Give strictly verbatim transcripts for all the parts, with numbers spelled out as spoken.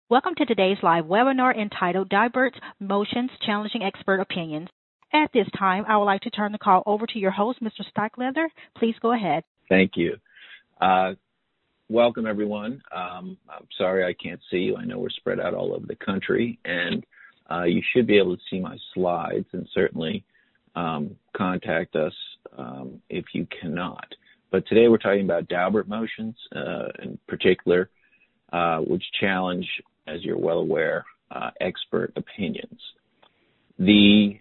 Welcome to today's live webinar entitled Daubert Motions Challenging Expert Opinions. At this time, I would like to turn the call over to your host, Mister Stockleather. Please go ahead. Thank you. Uh, welcome, everyone. Um, I'm sorry I can't see you. I know we're spread out all over the country, and uh, you should be able to see my slides, and certainly um, contact us um, if you cannot. But today we're talking about Daubert motions uh, in particular, uh, which challenge, as you're well aware, uh, expert opinions. The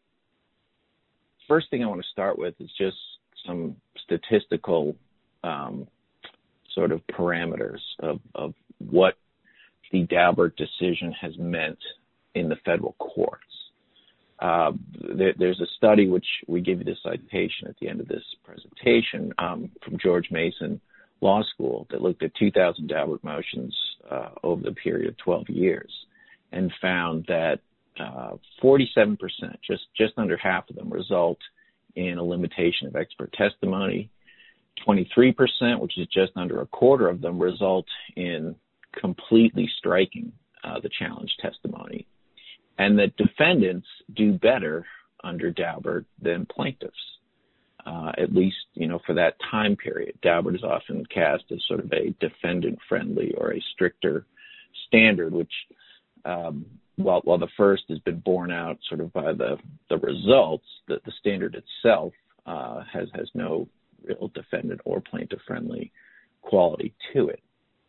first thing I want to start with is just some statistical um, sort of parameters of, of what the Daubert decision has meant in the federal courts. Uh, there, there's a study which we give you the citation at the end of this presentation um, from George Mason Law School that looked at two thousand Daubert motions uh, over the period of twelve years and found that uh, forty-seven percent, just, just under half of them, result in a limitation of expert testimony. twenty-three percent, which is just under a quarter of them, result in completely striking uh, the challenge testimony. And that defendants do better under Daubert than plaintiffs, uh, at least, you know, for that time period. Daubert is often cast as sort of a defendant-friendly or a stricter standard, which, um, while, while the first has been borne out sort of by the, the results, the, the standard itself uh, has, has no real defendant or plaintiff-friendly quality to it.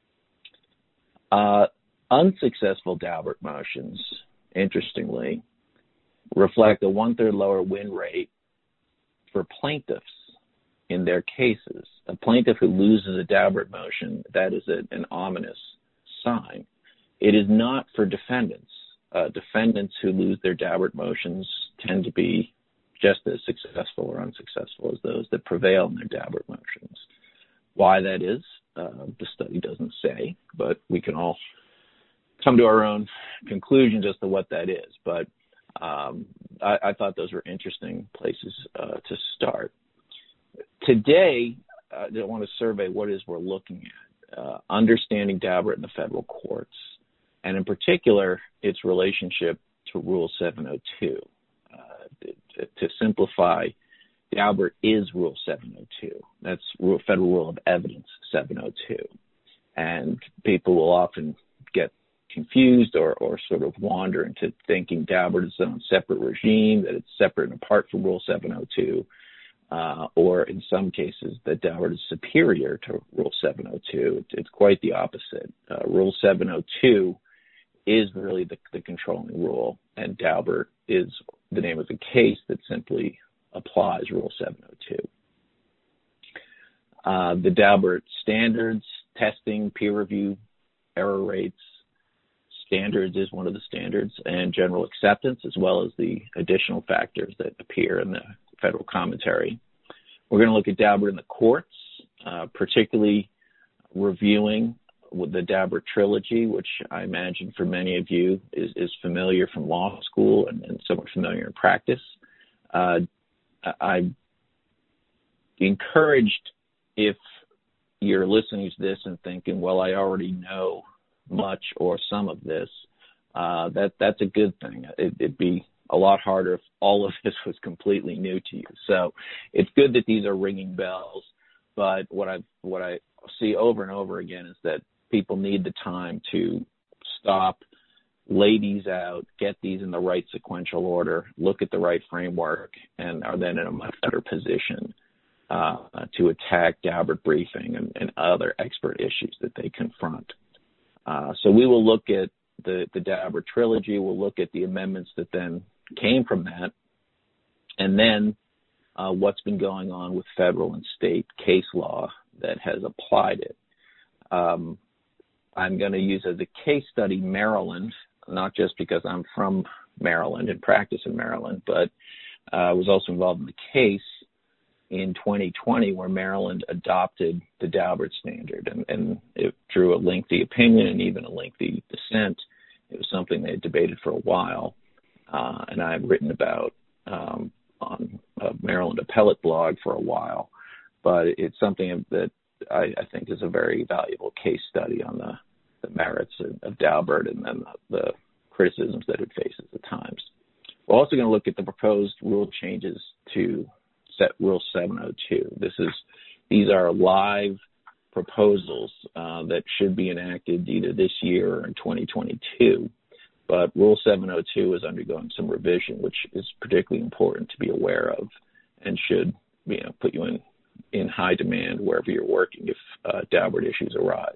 Uh, unsuccessful Daubert motions, interestingly, reflect a one-third lower win rate for plaintiffs in their cases. A plaintiff who loses a Daubert motion, that is a, an ominous sign. It is not for defendants. Uh, defendants who lose their Daubert motions tend to be just as successful or unsuccessful as those that prevail in their Daubert motions. Why that is, uh, the study doesn't say, but we can all come to our own conclusions as to what that is. But um, I, I thought those were interesting places uh, to start. Today, I want to survey what it is we're looking at, uh, understanding Daubert in the federal courts, and in particular, its relationship to Rule seven oh two. Uh, to, to simplify, Daubert is Rule seven oh two. That's Federal Rule of Evidence seven oh two. And people will often get confused or, or sort of wander into thinking Daubert is its own separate regime, that it's separate and apart from Rule seven oh two, uh, or in some cases that Daubert is superior to Rule seven oh two. It's quite the opposite. Uh, Rule seven oh two is really the, the controlling rule, and Daubert is the name of the case that simply applies Rule seven oh two. Uh, the Daubert standards, testing, peer review, error rates, standards is one of the standards, and general acceptance, as well as the additional factors that appear in the federal commentary. We're going to look at Daubert in the courts, uh, particularly reviewing with the Daubert trilogy, which I imagine for many of you is, is familiar from law school and, and somewhat familiar in practice. Uh, I'm encouraged if you're listening to this and thinking, well, I already know much or some of this, uh, that that's a good thing. It, it'd be a lot harder if all of this was completely new to you. So it's good that these are ringing bells, but what I what I see over and over again is that people need the time to stop, lay these out, get these in the right sequential order, look at the right framework, and are then in a much better position uh, to attack Daubert briefing and, and other expert issues that they confront. Uh, so we will look at the, the Daubert trilogy. We'll look at the amendments that then came from that, and then uh, what's been going on with federal and state case law that has applied it. Um, I'm going to use as a case study Maryland, not just because I'm from Maryland and practice in Maryland, but uh, I was also involved in the case in twenty twenty where Maryland adopted the Daubert standard, and, and it drew a lengthy opinion and even a lengthy dissent. It was something they had debated for a while, uh, and I've written about um, on a Maryland appellate blog for a while, but it's something that I, I think is a very valuable case study on the, the the merits of, of Daubert and then the, the criticisms that it faces at times. We're also going to look at the proposed rule changes to set Rule seven oh two. This is these are live proposals uh, that should be enacted either this year or in twenty twenty-two. But Rule seven oh two is undergoing some revision, which is particularly important to be aware of and should you know, put you in, in high demand wherever you're working if uh, Daubert issues arise.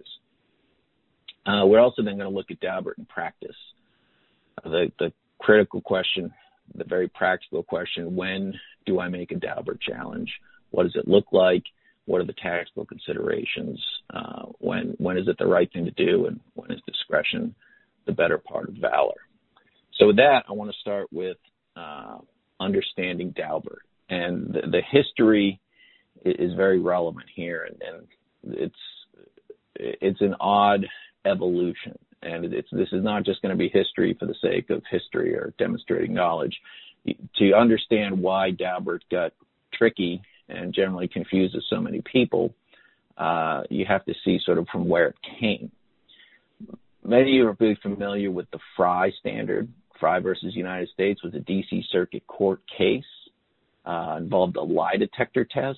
Uh, we're also then going to look at Daubert in practice. Uh, the, the critical question, the very practical question, when do I make a Daubert challenge? What does it look like? What are the tactical considerations? Uh, when when is it the right thing to do, and when is discretion the better part of valor? So with that, I want to start with uh, understanding Daubert. And the, the history is very relevant here, and, and it's it's an odd evolution. And it's this is not just going to be history for the sake of history or demonstrating knowledge. To understand why Daubert got tricky and generally confuses so many people, uh, you have to see sort of from where it came. Many of you are very familiar with the Frye standard. Frye versus United States was a D C Circuit Court case, uh, involved a lie detector test,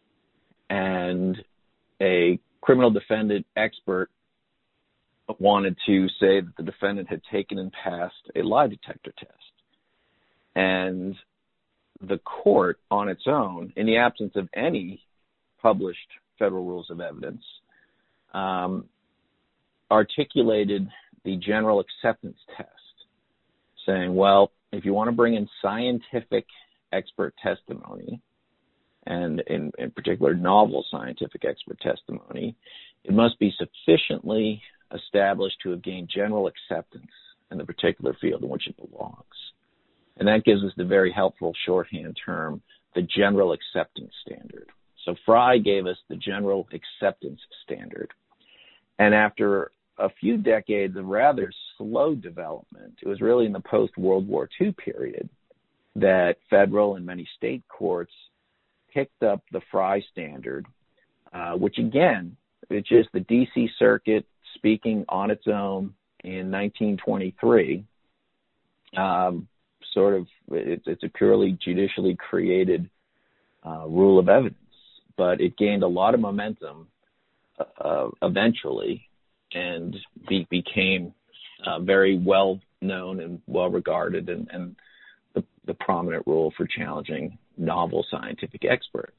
and a criminal defendant expert wanted to say that the defendant had taken and passed a lie detector test. And the court on its own, in the absence of any published federal rules of evidence, um, articulated the general acceptance test, saying, well, if you want to bring in scientific expert testimony, and in, in particular novel scientific expert testimony, it must be sufficiently established to have gained general acceptance in the particular field in which it belongs. And that gives us the very helpful shorthand term, the general acceptance standard. So Frye gave us the general acceptance standard. And after a few decades of rather slow development, it was really in the post-World War Two period that federal and many state courts picked up the Frye standard, uh, which again, it's just the D C Circuit speaking on its own in nineteen twenty-three. Um, sort of, it's, it's a purely judicially created uh, rule of evidence, but it gained a lot of momentum uh, eventually and be, became uh, very well known and well regarded, and, and the, the prominent rule for challenging novel scientific experts.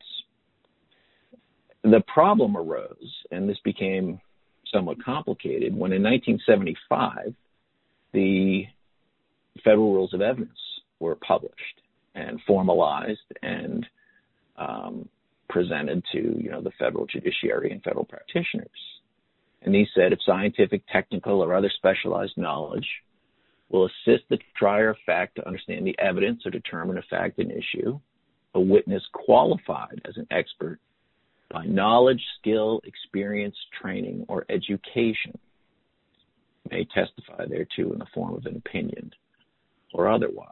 The problem arose, and this became somewhat complicated, when in nineteen seventy-five, the federal rules of evidence were published and formalized and um, presented to, you know, the federal judiciary and federal practitioners. And these said, if scientific, technical, or other specialized knowledge will assist the trier of fact to understand the evidence or determine a fact and issue, a witness qualified as an expert by knowledge, skill, experience, training, or education may testify thereto in the form of an opinion or otherwise.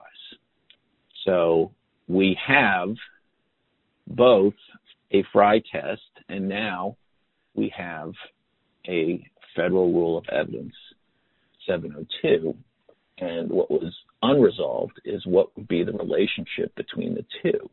So we have both a Frye test, and now we have a federal rule of evidence, seven oh two, and what was unresolved is what would be the relationship between the two.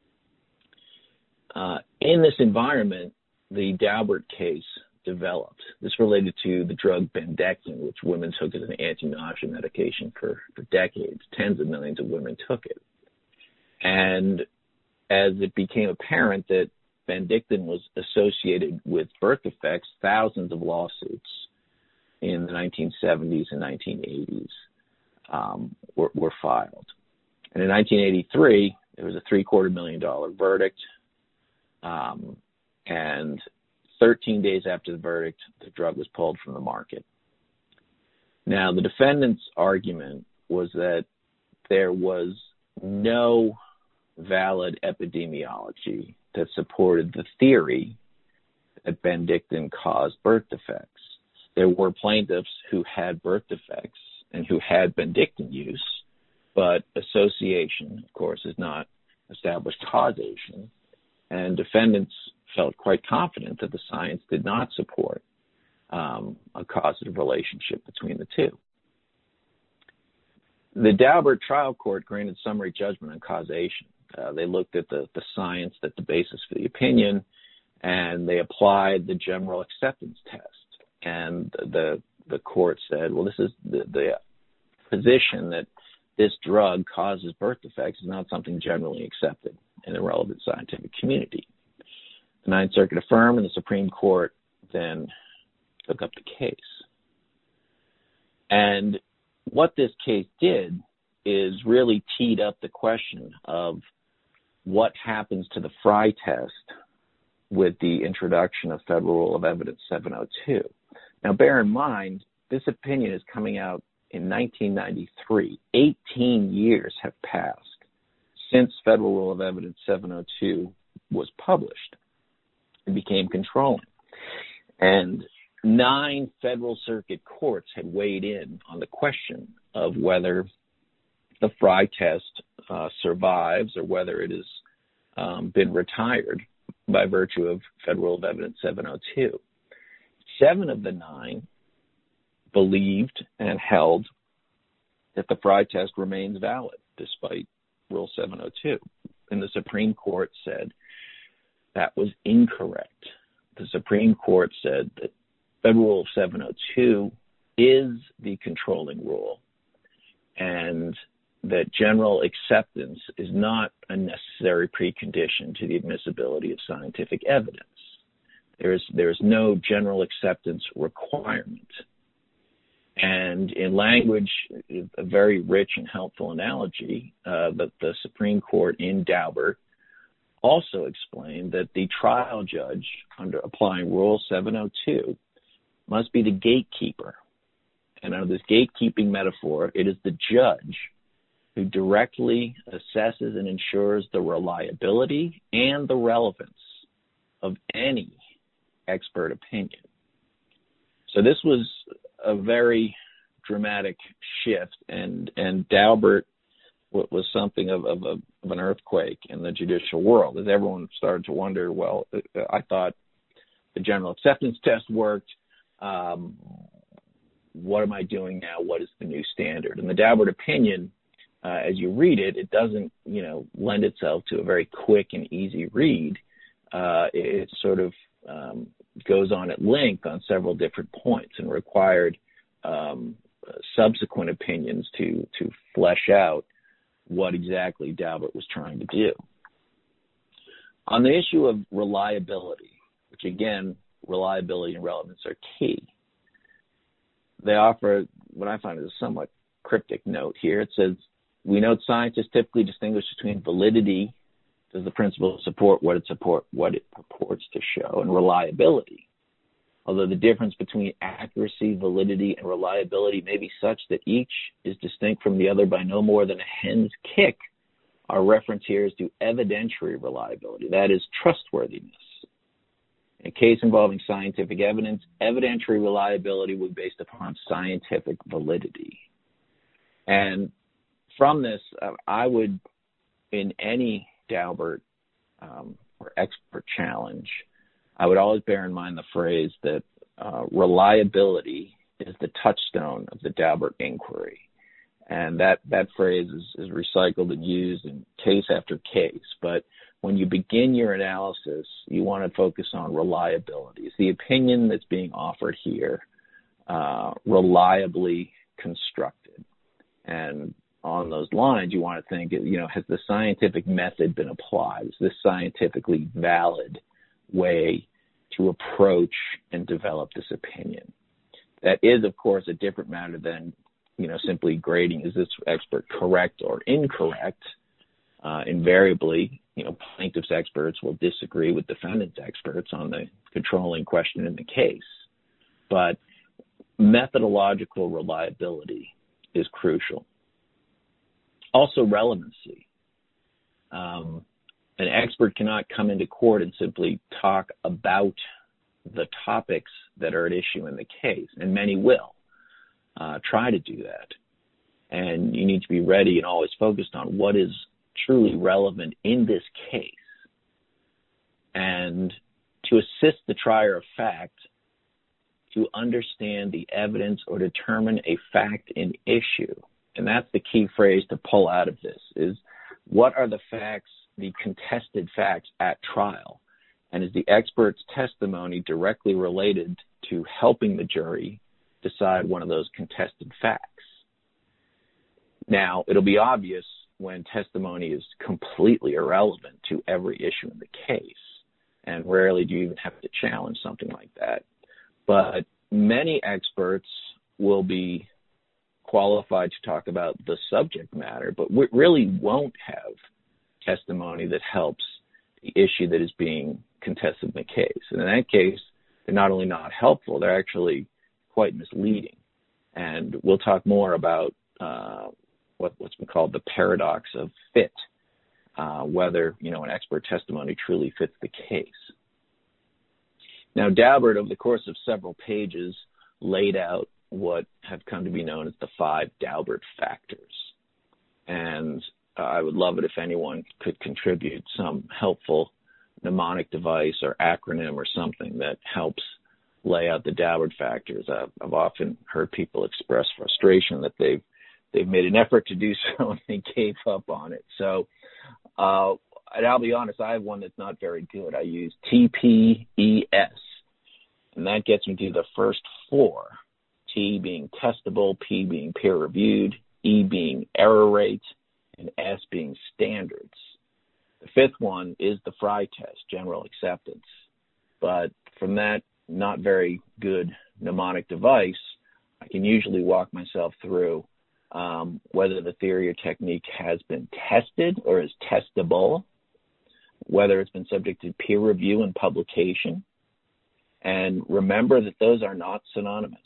Uh, in this environment, the Daubert case developed. This related to the drug Bendectin, which women took as an anti-nausea medication for, for decades. Tens of millions of women took it. And as it became apparent that Bendectin was associated with birth defects, thousands of lawsuits in the nineteen seventies and nineteen eighties um, were, were filed. And in nineteen eighty-three, there was a three-quarter million dollar verdict. Um, and thirteen days after the verdict, the drug was pulled from the market. Now, the defendant's argument was that there was no valid epidemiology that supported the theory that Bendectin caused birth defects. There were plaintiffs who had birth defects and who had Bendectin use, but association, of course, is not established causation. And defendants felt quite confident that the science did not support um, a causative relationship between the two. The Daubert trial court granted summary judgment on causation. Uh, they looked at the, the science, at the basis for the opinion, and they applied the general acceptance test. And the the court said, well, this is the, the position that this drug causes birth defects is not something generally accepted in the relevant scientific community. The Ninth Circuit affirmed, and the Supreme Court then took up the case. And what this case did is really teed up the question of what happens to the Frye test with the introduction of Federal Rule of Evidence seven oh two. Now, bear in mind, this opinion is coming out in nineteen ninety-three. eighteen years have passed since Federal Rule of Evidence seven oh two was published and became controlling. And nine Federal Circuit courts had weighed in on the question of whether the Frye test uh, survives or whether it has um, been retired by virtue of Federal Rule of Evidence seven oh two. Seven of the nine believed and held that the Frye test remains valid despite Rule seven oh two. And the Supreme Court said that was incorrect. The Supreme Court said that Federal Rule seven oh two is the controlling rule and that general acceptance is not a necessary precondition to the admissibility of scientific evidence. There's, there's no general acceptance requirement. And in language, a very rich and helpful analogy, uh, that the Supreme Court in Daubert also explained that the trial judge, under applying Rule seven oh two, must be the gatekeeper. And under this gatekeeping metaphor, it is the judge who directly assesses and ensures the reliability and the relevance of any expert opinion. So this was a very dramatic shift, and, and Daubert was something of, of, a, of an earthquake in the judicial world, as everyone started to wonder, well, I thought the general acceptance test worked. Um, what am I doing now? What is the new standard? And the Daubert opinion, uh, as you read it, it doesn't, you know, lend itself to a very quick and easy read. Uh, it, it sort of um, goes on at length on several different points and required um, subsequent opinions to to flesh out what exactly Daubert was trying to do. On the issue of reliability, which again, reliability and relevance are key, they offer what I find is a somewhat cryptic note here. It says, we note scientists typically distinguish between validity, does the principle support what it support what it purports to show, and reliability. Although the difference between accuracy, validity, and reliability may be such that each is distinct from the other by no more than a hen's kick, our reference here is to evidentiary reliability, that is, trustworthiness. In a case involving scientific evidence, evidentiary reliability will be based upon scientific validity. And from this, uh, I would, in any Daubert um, or expert challenge, I would always bear in mind the phrase that uh, reliability is the touchstone of the Daubert inquiry. And that, that phrase is, is recycled and used in case after case. But when you begin your analysis, you want to focus on reliability. Is the opinion that's being offered here uh, reliably constructed? And on those lines, you want to think, you know, has the scientific method been applied? Is this scientifically valid way to approach and develop this opinion? That is, of course, a different matter than, you know, simply grading, is this expert correct or incorrect? Uh, invariably, you know, plaintiff's experts will disagree with defendant's experts on the controlling question in the case. But methodological reliability is crucial. Also, relevancy. Um, an expert cannot come into court and simply talk about the topics that are at issue in the case, and many will uh, try to do that. And you need to be ready and always focused on what is truly relevant in this case. And to assist the trier of fact to understand the evidence or determine a fact in issue. And that's the key phrase to pull out of this, is what are the facts, the contested facts at trial? And is the expert's testimony directly related to helping the jury decide one of those contested facts? Now, it'll be obvious when testimony is completely irrelevant to every issue in the case, and rarely do you even have to challenge something like that. But many experts will be qualified to talk about the subject matter, but we really won't have testimony that helps the issue that is being contested in the case. And in that case, they're not only not helpful, they're actually quite misleading. And we'll talk more about uh, what, what's been called the paradox of fit, uh, whether, you know, an expert testimony truly fits the case. Now, Daubert, over the course of several pages, laid out what have come to be known as the five Daubert factors. And uh, I would love it if anyone could contribute some helpful mnemonic device or acronym or something that helps lay out the Daubert factors. I've, I've often heard people express frustration that they've they've made an effort to do so and they gave up on it. So, uh, and I'll be honest, I have one that's not very good. I use T P E S, and that gets me to the first four. T being testable, P being peer-reviewed, E being error rate, and S being standards. The fifth one is the Frye test, general acceptance. But from that not very good mnemonic device, I can usually walk myself through um, whether the theory or technique has been tested or is testable, whether it's been subject to peer review and publication. And remember that those are not synonymous.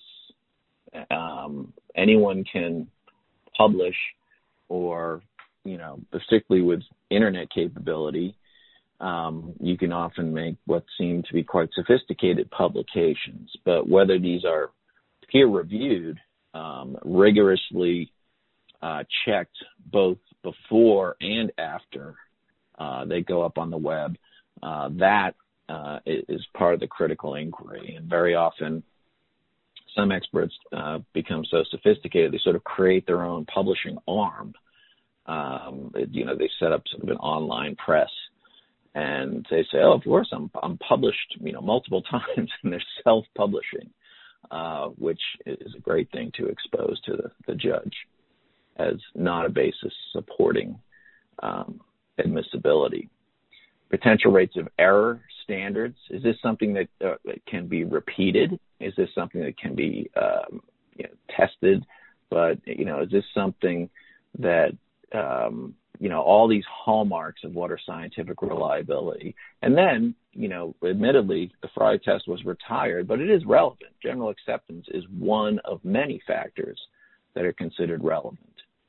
Um, anyone can publish, or, you know, particularly with internet capability, um, you can often make what seem to be quite sophisticated publications. But whether these are peer-reviewed, um, rigorously uh, checked both before and after uh, they go up on the web, uh, that uh, is part of the critical inquiry. And very often, some experts uh, become so sophisticated they sort of create their own publishing arm. Um, you know, they set up sort of an online press, and they say, "Oh, of course, I'm I'm published, you know, multiple times," and they're self-publishing, uh, which is a great thing to expose to the, the judge as not a basis supporting um, admissibility. Potential rates of error standards. Is this something that uh, can be repeated? Is this something that can be um, you know, tested? But, you know, is this something that, um, you know, all these hallmarks of what are scientific reliability? And then, you know, admittedly, the Frye test was retired, but it is relevant. General acceptance is one of many factors that are considered relevant.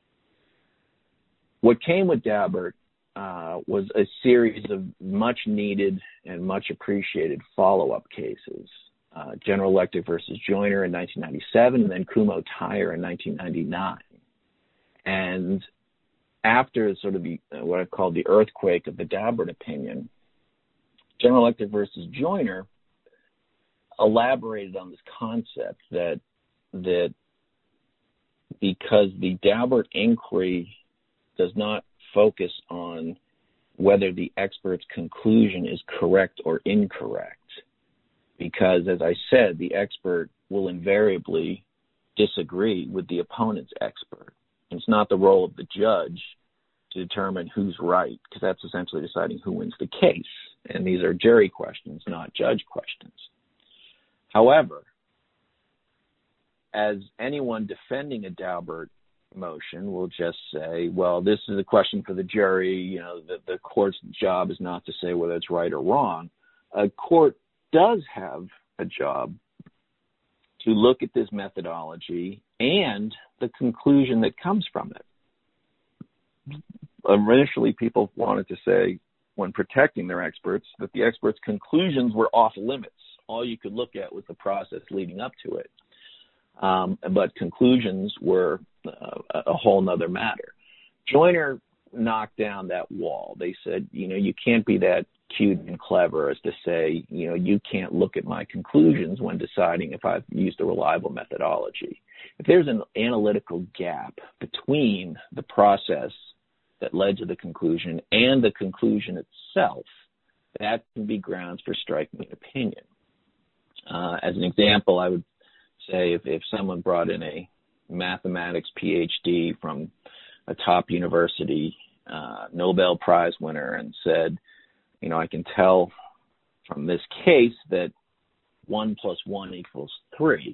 What came with Daubert Uh, was a series of much needed and much appreciated follow-up cases. Uh, General Electric versus Joyner in nineteen ninety-seven, and then Kumho Tire in nineteen ninety-nine. And after sort of the, uh, what I call the earthquake of the Daubert opinion, General Electric versus Joyner elaborated on this concept that that because the Daubert inquiry does not focus on whether the expert's conclusion is correct or incorrect, because, as I said, the expert will invariably disagree with the opponent's expert. It's not the role of the judge to determine who's right, because that's essentially deciding who wins the case. And these are jury questions, not judge questions. However, as anyone defending a Daubert motion will just say, well, this is a question for the jury. You know, the, the court's job is not to say whether it's right or wrong. A court does have a job to look at this methodology and the conclusion that comes from it. Initially, people wanted to say, when protecting their experts, that the experts' conclusions were off limits. All you could look at was the process leading up to it. Um, but conclusions were uh, a whole nother matter. Joyner knocked down that wall. They said, you know, you can't be that cute and clever as to say, you know, you can't look at my conclusions when deciding if I've used a reliable methodology. If there's an analytical gap between the process that led to the conclusion and the conclusion itself, that can be grounds for striking an opinion. Uh, as an example, I would say if, if someone brought in a mathematics P H D from a top university, uh, Nobel Prize winner, and said, you know, I can tell from this case that one plus one equals three,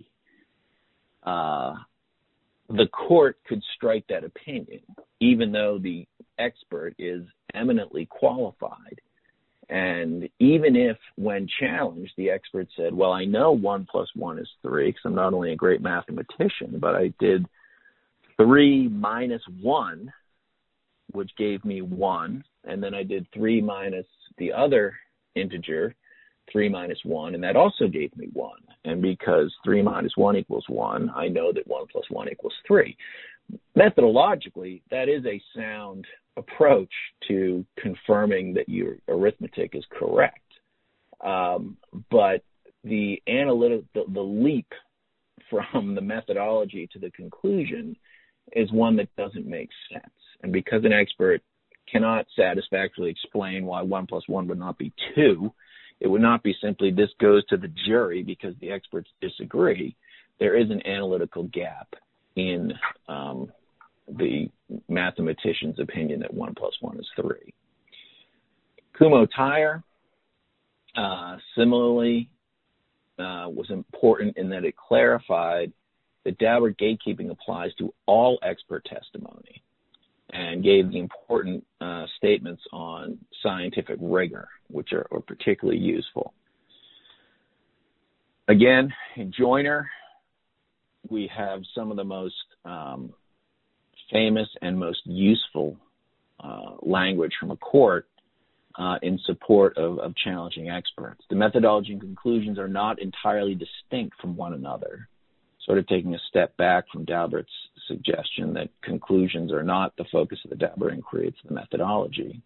uh, the court could strike that opinion, even though the expert is eminently qualified. And even if, when challenged, the expert said, well, I know one plus one is three because I'm not only a great mathematician, but I did three minus one, which gave me one, and then I did three minus the other integer, three minus one, and that also gave me one. And because three minus one equals one, I know that one plus one equals three. Methodologically, that is a sound approach to confirming that your arithmetic is correct. Um, but the analytic, the, the leap from the methodology to the conclusion is one that doesn't make sense. And because an expert cannot satisfactorily explain why one plus one would not be two, it would not be simply this goes to the jury because the experts disagree. There is an analytical gap in um, the mathematician's opinion that one plus one is three. Kumho-Tyre, uh, similarly, uh, was important in that it clarified that Daubert gatekeeping applies to all expert testimony and gave the important uh, statements on scientific rigor, which are, are particularly useful. Again, in Joyner, we have some of the most um, famous and most useful uh, language from a court uh, in support of, of challenging experts. The methodology and conclusions are not entirely distinct from one another, sort of taking a step back from Daubert's suggestion that conclusions are not the focus of the Daubert inquiry, it's the methodology.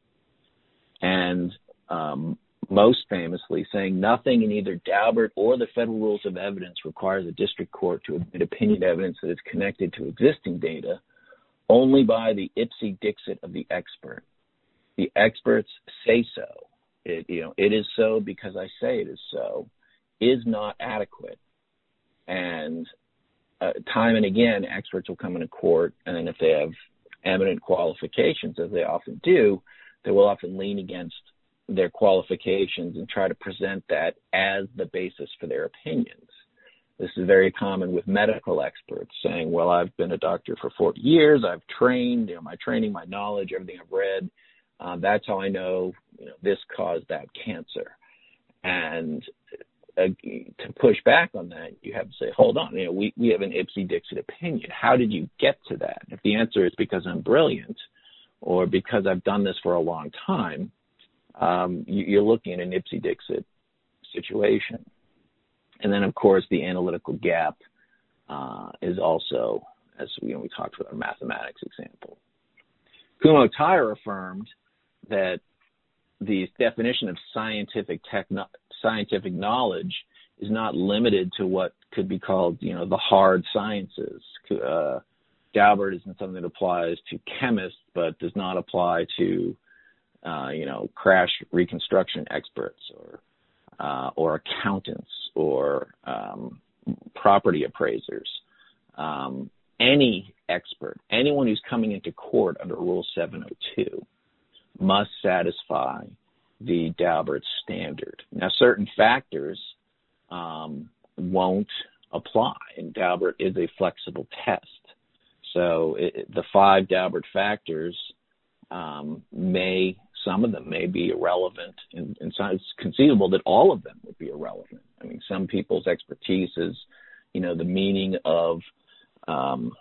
And um, most famously saying nothing in either Daubert or the Federal Rules of Evidence requires a district court to admit opinion evidence that is connected to existing data only by the ipse dixit of the expert. The experts say so. It, you know, it is so because I say it is so, is not adequate. And uh, time and again, experts will come into court, and then if they have eminent qualifications, as they often do, they will often lean against their qualifications and try to present that as the basis for their opinions. This is very common with medical experts saying, well, I've been a doctor for forty years, I've trained, you know, my training, my knowledge, everything I've read, uh, that's how I know, you know, this caused that cancer. And uh, to push back on that, you have to say, hold on, you know, we, we have an ipse dixit opinion. How did you get to that? If the answer is because I'm brilliant or because I've done this for a long time, um, you, you're looking at an ipse dixit situation. And then, of course, the analytical gap uh, is also, as you know, we talked about our mathematics example. Kumho-Tyre affirmed that the definition of scientific techno- scientific knowledge is not limited to what could be called, you know, the hard sciences. Uh, Daubert isn't something that applies to chemists, but does not apply to, uh, you know, crash reconstruction experts or uh, or accountants or um, property appraisers. Um, any expert, anyone who's coming into court under Rule seven oh two must satisfy the Daubert standard. Now, certain factors um, won't apply, and Daubert is a flexible test. So it, the five Daubert factors um, may, some of them may be irrelevant, and, and so it's conceivable that all of them would be irrelevant. I mean, some people's expertise is, you know, the meaning of um,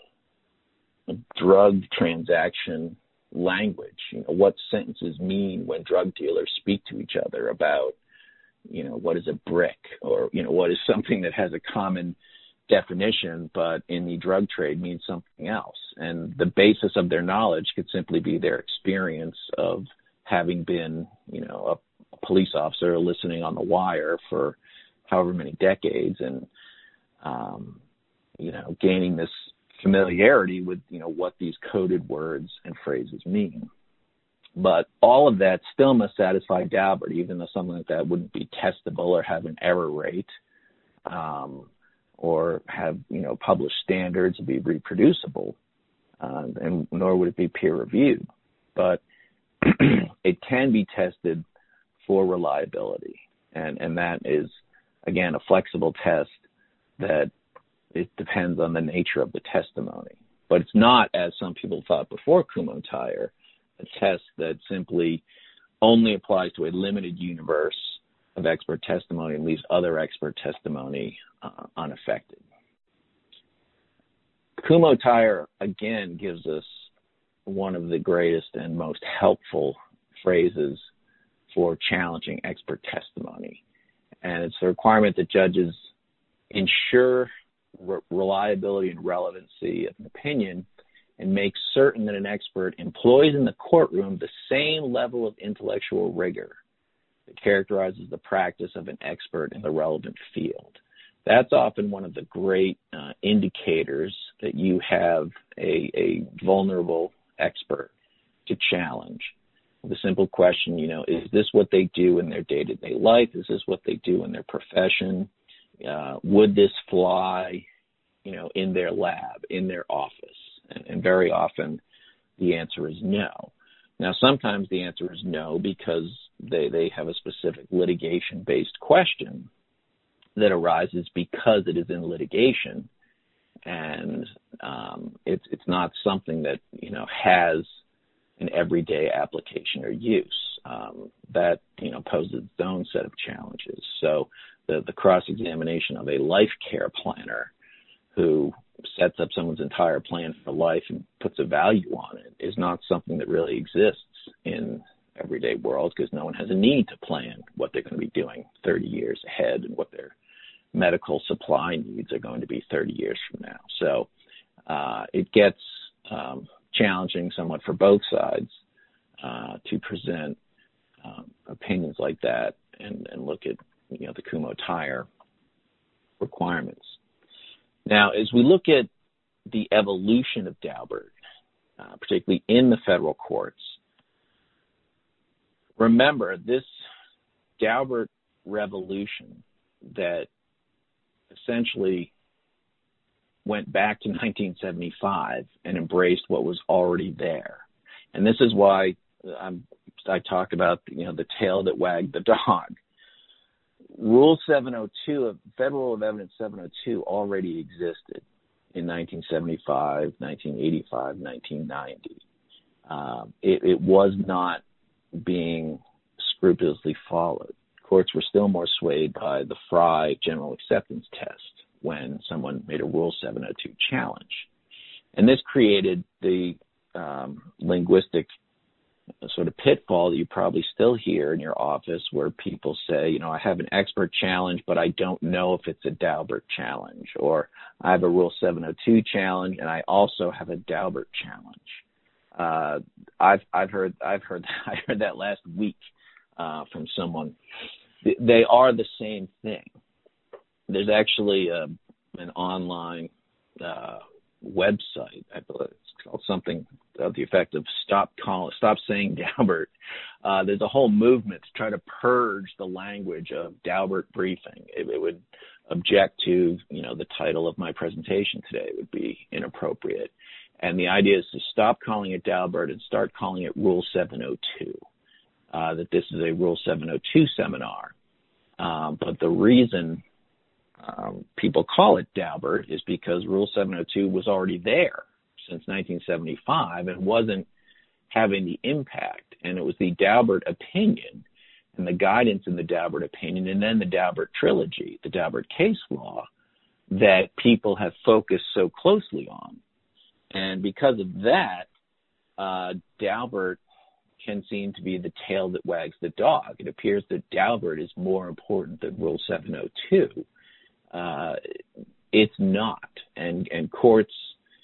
drug transaction language. You know, what sentences mean when drug dealers speak to each other about, you know, what is a brick, or, you know, what is something that has a common definition, but in the drug trade means something else. and the basis of their knowledge could simply be their experience of having been, you know, a, a police officer listening on the wire for however many decades, and um, you know, gaining this familiarity with, you know, what these coded words and phrases mean. But all of that still must satisfy Daubert, even though something like that wouldn't be testable or have an error rate, um, or have, you know, published standards to be reproducible, uh, and nor would it be peer reviewed. But it can be tested for reliability, and, and that is, again, a flexible test that it depends on the nature of the testimony. But it's not, as some people thought before Kumho-Tyre, a test that simply only applies to a limited universe of expert testimony and leaves other expert testimony uh, unaffected. Kumho-Tyre, again, gives us one of the greatest and most helpful phrases for challenging expert testimony. And it's the requirement that judges ensure re- reliability and relevancy of an opinion and make certain that an expert employs in the courtroom the same level of intellectual rigor that characterizes the practice of an expert in the relevant field. That's often one of the great uh, indicators that you have a, a vulnerable expert to challenge. The simple question, you know, is this what they do in their day-to-day life? Is this what they do in their profession? Uh, would this fly, you know, in their lab, in their office? And, and very often the answer is no. Now, sometimes the answer is no because they, they have a specific litigation-based question that arises because it is in litigation, and um, it's it's not something that, you know, has an everyday application or use. Um, that, you know, poses its own set of challenges. So the, the cross-examination of a life care planner who sets up someone's entire plan for life and puts a value on it is not something that really exists in everyday world, because no one has a need to plan what they're going to be doing thirty years ahead and what their medical supply needs are going to be thirty years from now. So uh, it gets um, challenging somewhat for both sides uh, to present um, opinions like that and, and look at, you know, the Kumho-Tyre requirements. Now, as we look at the evolution of Daubert, uh, particularly in the federal courts, remember this Daubert revolution that essentially went back to nineteen seventy-five and embraced what was already there. And this is why I'm, I talk about, you know, the tail that wagged the dog. Rule seven oh two, Federal Rule of Evidence seven oh two already existed in nineteen seventy-five, nineteen eighty-five, nineteen ninety. Um, it, it was not being scrupulously followed. Courts were still more swayed by the Frye general acceptance test when someone made a Rule seven oh two challenge. And this created the um, linguistic sort of pitfall that you probably still hear in your office, where people say, you know, I have an expert challenge, but I don't know if it's a Daubert challenge, or I have a Rule seven oh two challenge and I also have a Daubert challenge. Uh, I've I've heard I've heard I heard that last week uh, from someone. They are the same thing. There's actually a, an online uh, website, I believe it's called something of the effect of "Stop Call, Stop Saying Daubert." Uh, there's a whole movement to try to purge the language of Daubert briefing. It, it would object to, you know, the title of my presentation today. It would be inappropriate. And the idea is to stop calling it Daubert and start calling it Rule seven oh two, uh, that this is a Rule seven oh two seminar. Um, but the reason um, people call it Daubert is because Rule seven oh two was already there since nineteen seventy-five and wasn't having the impact. And it was the Daubert opinion and the guidance in the Daubert opinion and then the Daubert trilogy, the Daubert case law, that people have focused so closely on. And because of that, uh, Daubert can seem to be the tail that wags the dog. It appears that Daubert is more important than Rule seven oh two. seven oh two. Uh, it's not. And, and courts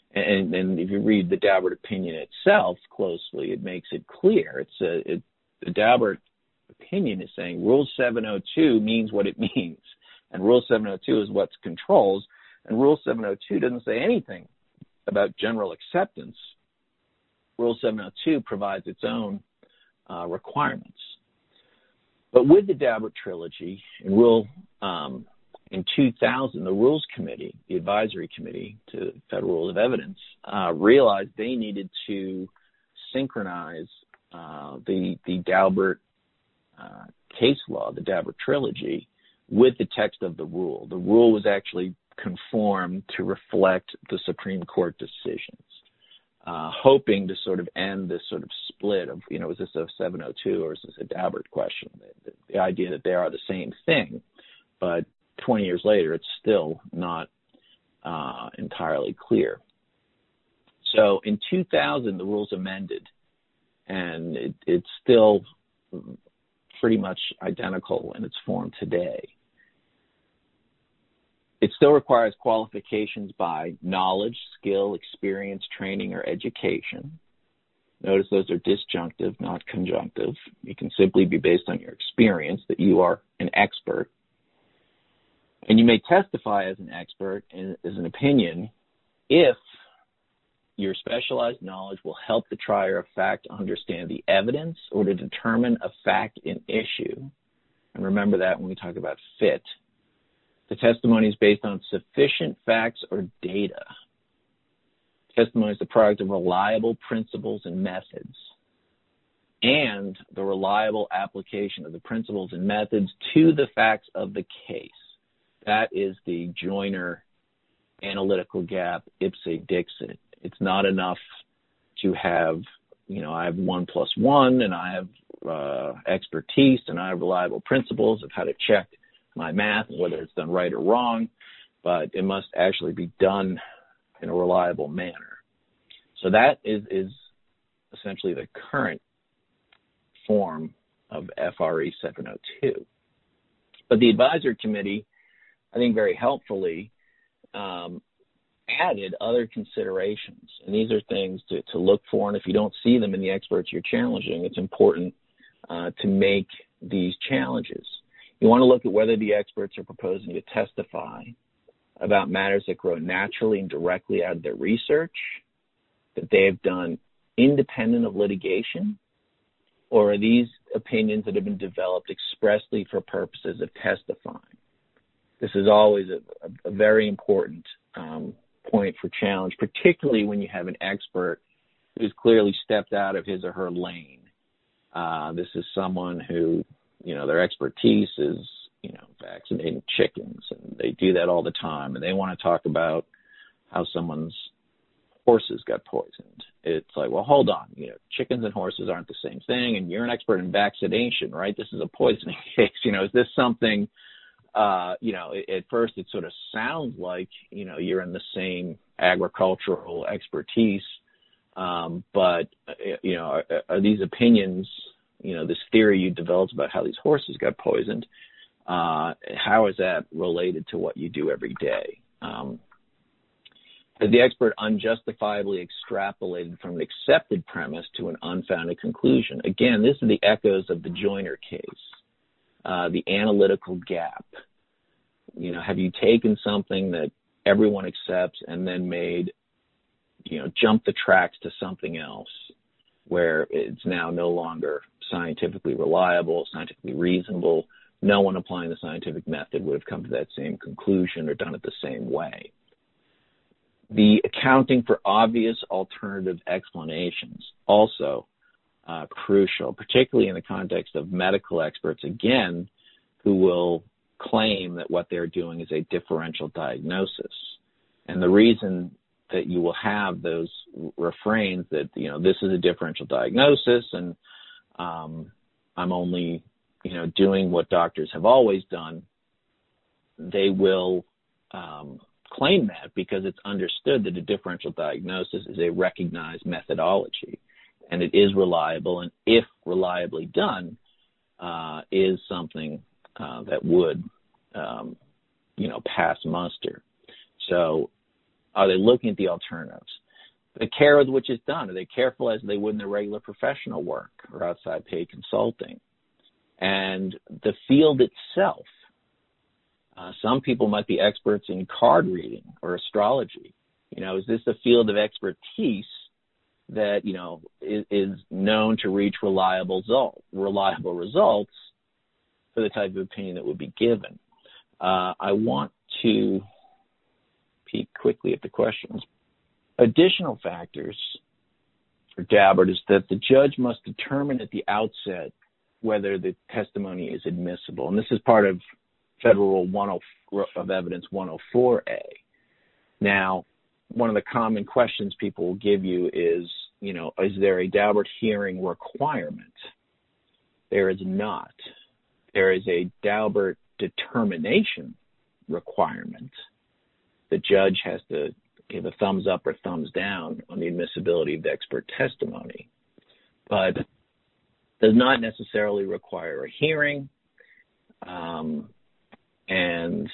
And, and if you read the Daubert opinion itself closely, it makes it clear. It's a, it, the Daubert opinion is saying Rule seven oh two means what it means. And Rule seven oh two is what controls. And Rule seven oh two doesn't say anything about general acceptance. Rule seven oh two provides its own uh, requirements. But with the Daubert trilogy, in Rule um, in two thousand, the Rules Committee, the advisory committee to Federal Rules of Evidence, uh, realized they needed to synchronize uh, the the Daubert uh, case law, the Daubert trilogy, with the text of the rule. The rule was actually conformed to reflect the Supreme Court decisions. Uh, hoping to sort of end this sort of split of, you know, is this a seven oh two or is this a Daubert question? The, the, the idea that they are the same thing, but twenty years later, it's still not uh, entirely clear. So in two thousand, the rules amended, and it, it's still pretty much identical in its form today. It still requires qualifications by knowledge, skill, experience, training, or education. Notice those are disjunctive, not conjunctive. It can simply be based on your experience that you are an expert. And you may testify as an expert in, as an opinion if your specialized knowledge will help the trier of fact understand the evidence or to determine a fact in issue. And remember that when we talk about fit. The testimony is based on sufficient facts or data. Testimony is the product of reliable principles and methods, and the reliable application of the principles and methods to the facts of the case. That is the Joyner analytical gap, ipse dixit. It's not enough to have, you know, I have one plus one, and I have uh, expertise, and I have reliable principles of how to check my math, whether it's done right or wrong, but it must actually be done in a reliable manner. So that is, is essentially the current form of F R E seven oh two. But the advisory committee, I think very helpfully, um, added other considerations. And these are things to, to look for, and if you don't see them in the experts you're challenging, it's important uh, to make these challenges. You want to look at whether the experts are proposing to testify about matters that grow naturally and directly out of their research, that they have done independent of litigation, or are these opinions that have been developed expressly for purposes of testifying? This is always a, a very important um, point for challenge, particularly when you have an expert who's clearly stepped out of his or her lane. Uh, this is someone who, you know, their expertise is, you know, vaccinating chickens, and they do that all the time, and they want to talk about how someone's horses got poisoned. It's like, well, hold on, you know, chickens and horses aren't the same thing, and you're an expert in vaccination, right? This is a poisoning case. You know, is this something, uh, you know, at first it sort of sounds like, you know, you're in the same agricultural expertise, um, but, you know, are, are these opinions, you know, this theory you developed about how these horses got poisoned, uh, how is that related to what you do every day? Um, has the expert unjustifiably extrapolated from an accepted premise to an unfounded conclusion? Again, this is the echoes of the Joyner case, uh, the analytical gap. You know, have you taken something that everyone accepts and then made, you know, jump the tracks to something else where it's now no longer scientifically reliable, scientifically reasonable? No one applying the scientific method would have come to that same conclusion or done it the same way. The accounting for obvious alternative explanations, also uh, crucial, particularly in the context of medical experts, again, who will claim that what they're doing is a differential diagnosis. And the reason that you will have those refrains that, you know, this is a differential diagnosis and um, I'm only, you know, doing what doctors have always done, they will um, claim that because it's understood that a differential diagnosis is a recognized methodology and it is reliable, and if reliably done, uh, is something uh, that would, um, you know, pass muster. So are they looking at the alternatives? the care with which it's done. Are they careful as they would in their regular professional work or outside paid consulting? And the field itself, uh, some people might be experts in card reading or astrology. You know, is this a field of expertise that, you know, is, is known to reach reliable result, reliable results for the type of opinion that would be given? Uh, I want to peek quickly at the questions. Additional factors for Daubert is that the judge must determine at the outset whether the testimony is admissible. And this is part of Federal Rule of Evidence one oh four A. Now, one of the common questions people will give you is, you know, is there a Daubert hearing requirement? There is not. There is a Daubert determination requirement. The judge has to give a thumbs up or thumbs down on the admissibility of the expert testimony, but does not necessarily require a hearing. Um, and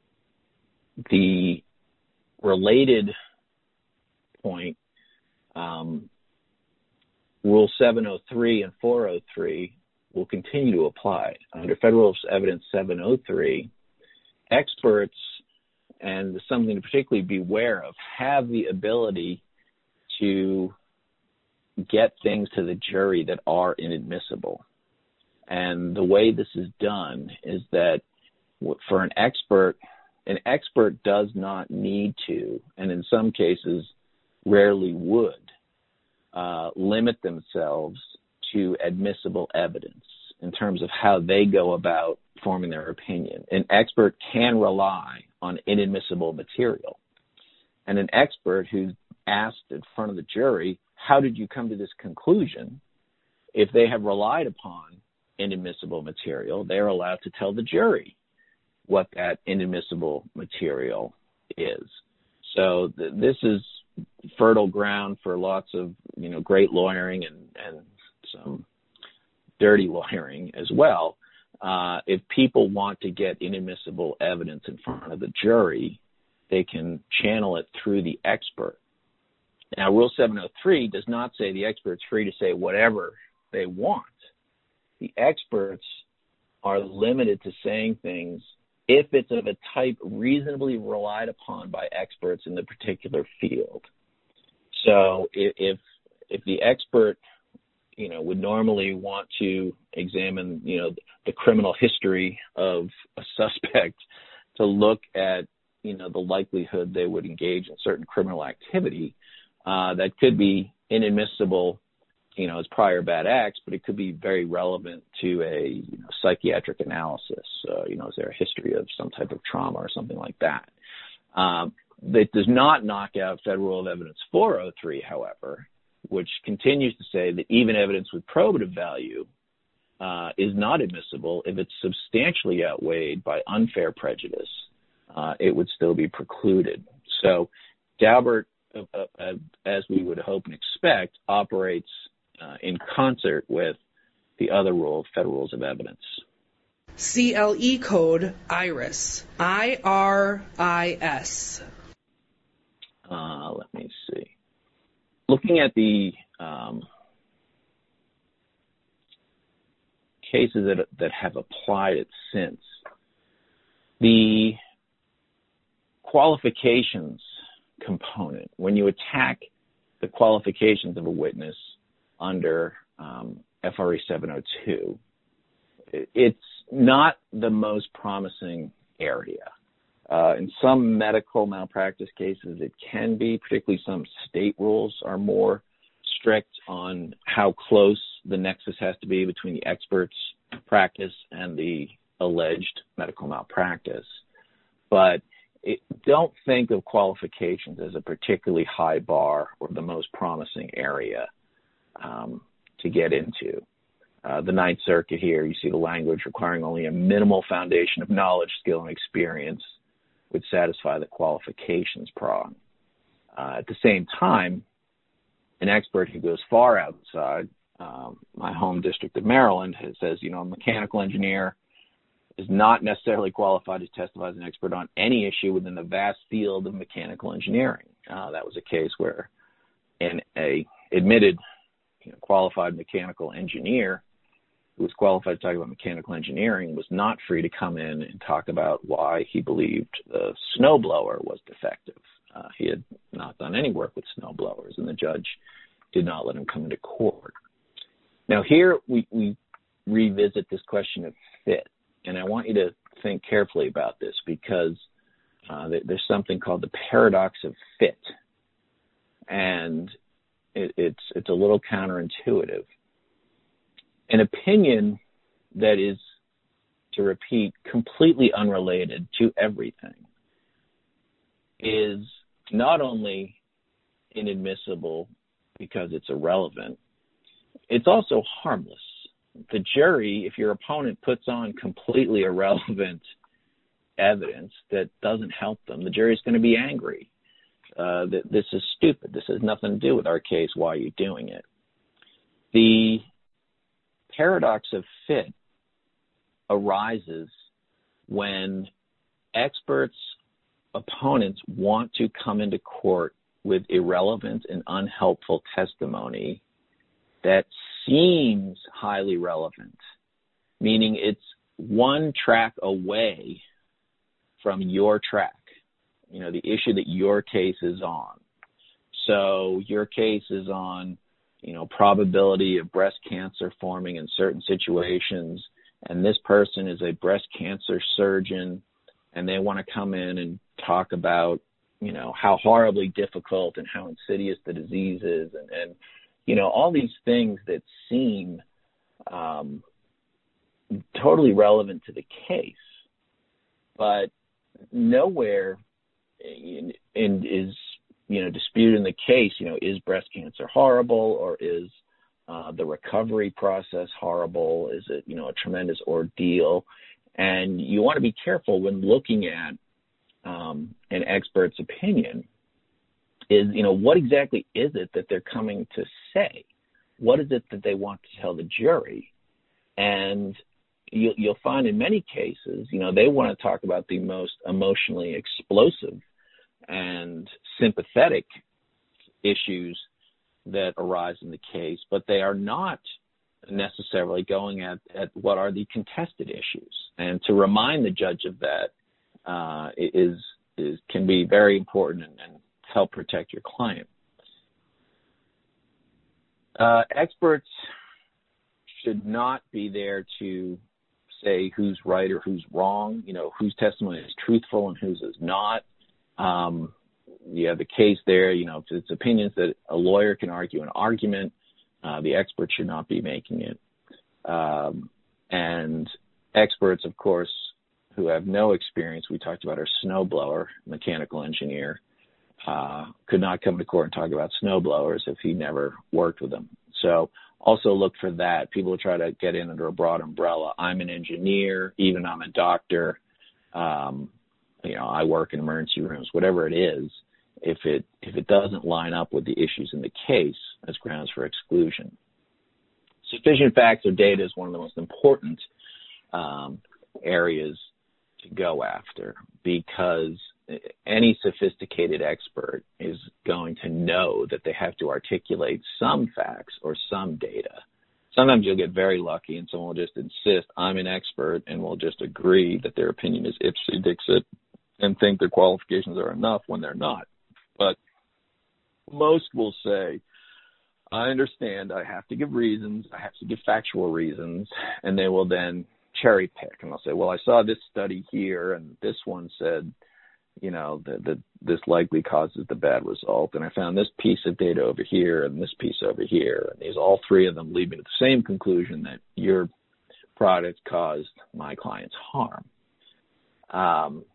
the related point, um, Rule seven oh three and four oh three will continue to apply. Under Federal Evidence seven oh three, experts, and something to particularly beware of, have the ability to get things to the jury that are inadmissible. And the way this is done is that for an expert, an expert does not need to, and in some cases rarely would, uh, limit themselves to admissible evidence in terms of how they go about forming their opinion. An expert can rely on inadmissible material. And an expert who's asked in front of the jury, how did you come to this conclusion? If they have relied upon inadmissible material, they're allowed to tell the jury what that inadmissible material is. So th- this is fertile ground for lots of, you know, great lawyering and, and some dirty lawyering as well. Uh, if people want to get inadmissible evidence in front of the jury, they can channel it through the expert. Now, Rule seven oh three does not say the expert's free to say whatever they want. The experts are limited to saying things if it's of a type reasonably relied upon by experts in the particular field. So if if, if the expert, you know, would normally want to examine, you know, the criminal history of a suspect to look at, you know, the likelihood they would engage in certain criminal activity, uh, that could be inadmissible, you know, as prior bad acts, but it could be very relevant to a, you know, psychiatric analysis. Uh, you know, is there a history of some type of trauma or something like that? Um, that does not knock out Federal Rule of Evidence four oh three, however, which continues to say that even evidence with probative value uh, is not admissible if it's substantially outweighed by unfair prejudice. Uh, it would still be precluded. So Daubert, uh, uh, as we would hope and expect, operates uh, in concert with the other rule, Federal Rules of Evidence. C L E code IRIS, I R I S. Uh, let me see. Looking at the um, cases that that have applied it since, the qualifications component, when you attack the qualifications of a witness under um, F R E seven oh two, it's not the most promising area. Uh, in some medical malpractice cases, it can be, particularly some state rules are more strict on how close the nexus has to be between the expert's practice and the alleged medical malpractice. But it, don't think of qualifications as a particularly high bar or the most promising area um, to get into. Uh, the Ninth Circuit here, you see the language requiring only a minimal foundation of knowledge, skill, and experience would satisfy the qualifications prong. Uh, at the same time, an expert who goes far outside, um, my home district of Maryland, has, says, you know, a mechanical engineer is not necessarily qualified to testify as an expert on any issue within the vast field of mechanical engineering. Uh, that was a case where and a admitted you know, qualified mechanical engineer who was qualified to talk about mechanical engineering was not free to come in and talk about why he believed the snowblower was defective. Uh, he had not done any work with snowblowers, and the judge did not let him come into court. Now here we, we revisit this question of fit, and I want you to think carefully about this because uh, there's something called the paradox of fit, and it, it's it's a little counterintuitive. An opinion that is, to repeat, completely unrelated to everything is not only inadmissible because it's irrelevant, it's also harmless. The jury, if your opponent puts on completely irrelevant evidence that doesn't help them, the jury is going to be angry. Uh, that this is stupid. This has nothing to do with our case. Why are you doing it? The paradox of fit arises when experts' opponents want to come into court with irrelevant and unhelpful testimony that seems highly relevant, meaning it's one track away from your track, you know, the issue that your case is on. So your case is on, you know, probability of breast cancer forming in certain situations, and this person is a breast cancer surgeon, and they want to come in and talk about, you know, how horribly difficult and how insidious the disease is, and, and you know, all these things that seem um, totally relevant to the case, but nowhere in, in is, you know, disputed in the case, you know, is breast cancer horrible, or is uh, the recovery process horrible? Is it, you know, a tremendous ordeal? And you want to be careful when looking at um, an expert's opinion is, you know, what exactly is it that they're coming to say? What is it that they want to tell the jury? And you, you'll find in many cases, you know, they want to talk about the most emotionally explosive and sympathetic issues that arise in the case, but they are not necessarily going at, at what are the contested issues. And to remind the judge of that uh, is, is can be very important and, and help protect your client. Uh, experts should not be there to say who's right or who's wrong, you know, whose testimony is truthful and whose is not. Um, you have the case there, you know, it's opinions that a lawyer can argue an argument. Uh, the expert should not be making it. Um, and experts, of course, who have no experience, we talked about our snowblower, mechanical engineer, uh, could not come to court and talk about snowblowers if he never worked with them. So also look for that. People try to get in under a broad umbrella. I'm an engineer, even I'm a doctor. Um, you know, I work in emergency rooms, whatever it is. If it if it doesn't line up with the issues in the case, that's grounds for exclusion. Sufficient facts or data is one of the most important um, areas to go after, because any sophisticated expert is going to know that they have to articulate some facts or some data. Sometimes you'll get very lucky and someone will just insist, I'm an expert, and will just agree that their opinion is ipse dixit and think their qualifications are enough when they're not. But most will say, I understand, I have to give reasons, I have to give factual reasons, and they will then cherry pick. And they'll say, well, I saw this study here, and this one said, you know, that, that this likely causes the bad result. And I found this piece of data over here and this piece over here. And these, all three of them lead me to the same conclusion, that your product caused my client's harm. Um,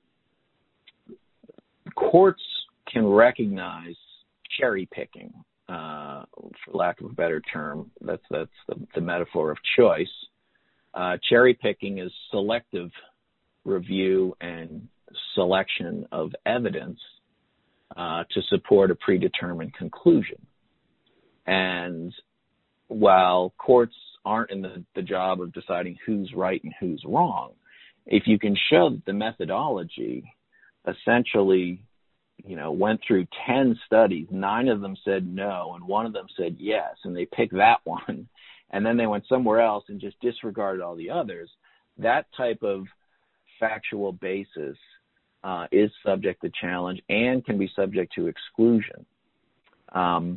courts can recognize cherry picking, uh, for lack of a better term. That's that's the, the metaphor of choice. Uh, cherry picking is selective review and selection of evidence uh, to support a predetermined conclusion. And while courts aren't in the, the job of deciding who's right and who's wrong, if you can show that the methodology essentially you know, went through ten studies, nine of them said no, and one of them said yes, and they picked that one, and then they went somewhere else and just disregarded all the others, that type of factual basis uh, is subject to challenge and can be subject to exclusion. Um,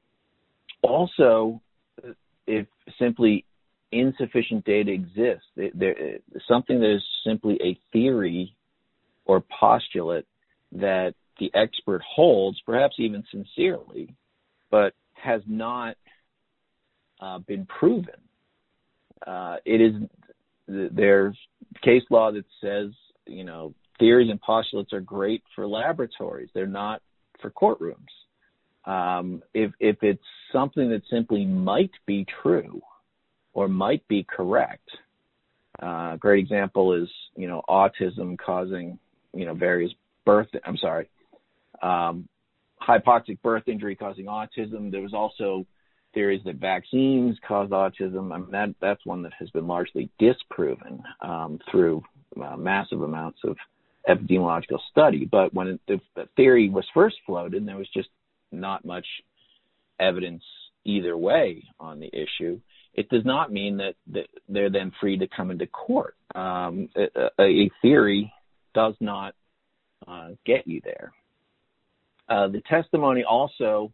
also, if simply insufficient data exists, there, something that is simply a theory or postulate that the expert holds, perhaps even sincerely, but has not uh, been proven. Uh, it is there's case law that says, you know, theories and postulates are great for laboratories. They're not for courtrooms. Um, if if it's something that simply might be true or might be correct, uh, a great example is, you know, autism causing, you know, various birth, I'm sorry, um, hypoxic birth injury causing autism. There was also theories that vaccines cause autism. I mean, that, that's one that has been largely disproven um, through uh, massive amounts of epidemiological study. But when it, the, the theory was first floated, there was just not much evidence either way on the issue. It does not mean that, that they're then free to come into court. Um, a, a theory does not uh, get you there. Uh, the testimony also,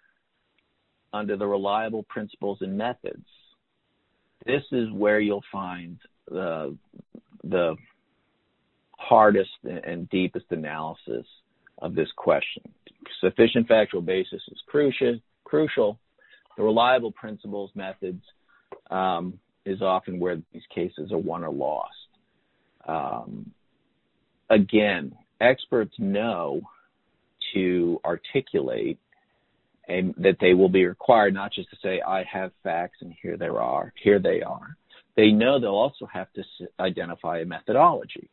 under the reliable principles and methods, this is where you'll find the, the hardest and deepest analysis of this question. Sufficient factual basis is crucial. Crucial. The reliable principles, methods, um, is often where these cases are won or lost. Um, again, experts know to articulate and that they will be required not just to say, I have facts and here they are, here they are. They know they'll also have to identify a methodology.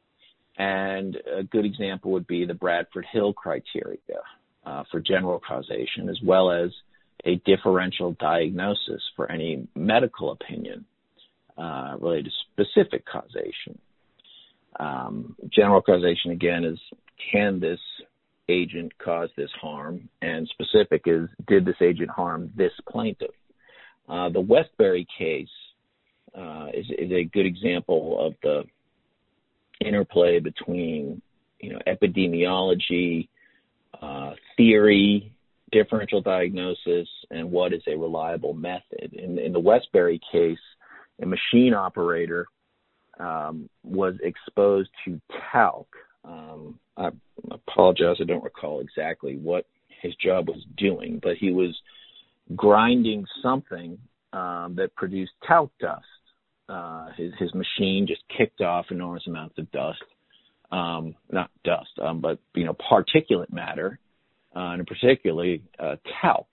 And a good example would be the Bradford-Hill criteria uh, for general causation, as well as a differential diagnosis for any medical opinion uh, related to specific causation. Um, general causation, again, is can this agent cause this harm, and specific is did this agent harm this plaintiff. Uh, the Westbury case uh, is, is a good example of the interplay between, you know, epidemiology, uh, theory, differential diagnosis, and what is a reliable method. In, in the Westbury case, a machine operator um, was exposed to talc. Um, I apologize, I don't recall exactly what his job was doing, but he was grinding something um, that produced talc dust. Uh, his, his machine just kicked off enormous amounts of dust, um, not dust, um, but, you know, particulate matter, uh, and particularly uh, talc.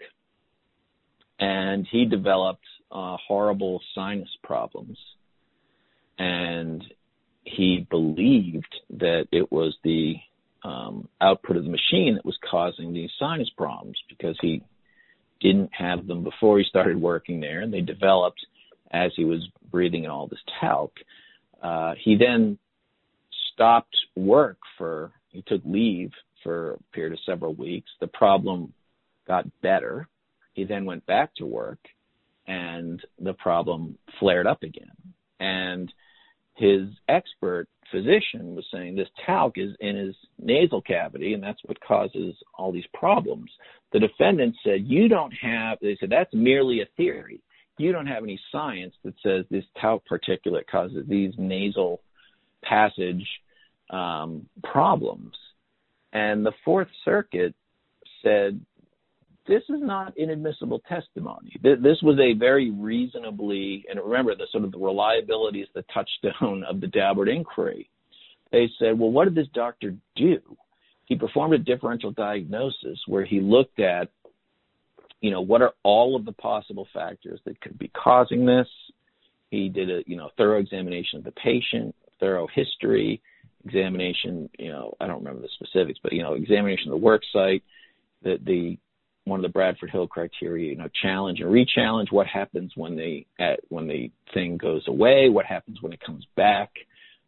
And he developed uh, horrible sinus problems. And he believed that it was the um, output of the machine that was causing these sinus problems because he didn't have them before he started working there, and they developed as he was breathing in all this talc. Uh, he then stopped work for, he took leave for a period of several weeks. The problem got better. He then went back to work, and the problem flared up again. And his expert physician was saying this talc is in his nasal cavity, and that's what causes all these problems. The defendant said, you don't have, they said, that's merely a theory. You don't have any science that says this talc particulate causes these nasal passage um, problems. And the Fourth Circuit said, this is not inadmissible testimony. This was a very reasonably, and remember, the sort of the reliability is the touchstone of the Daubert inquiry. They said, well, what did this doctor do? He performed a differential diagnosis where he looked at, you know, what are all of the possible factors that could be causing this? He did a, you know, thorough examination of the patient, thorough history, examination, you know, I don't remember the specifics, but, you know, examination of the work site, the, the, one of the Bradford-Hill criteria, you know, challenge and re-challenge. What happens when the at, when the thing goes away? What happens when it comes back?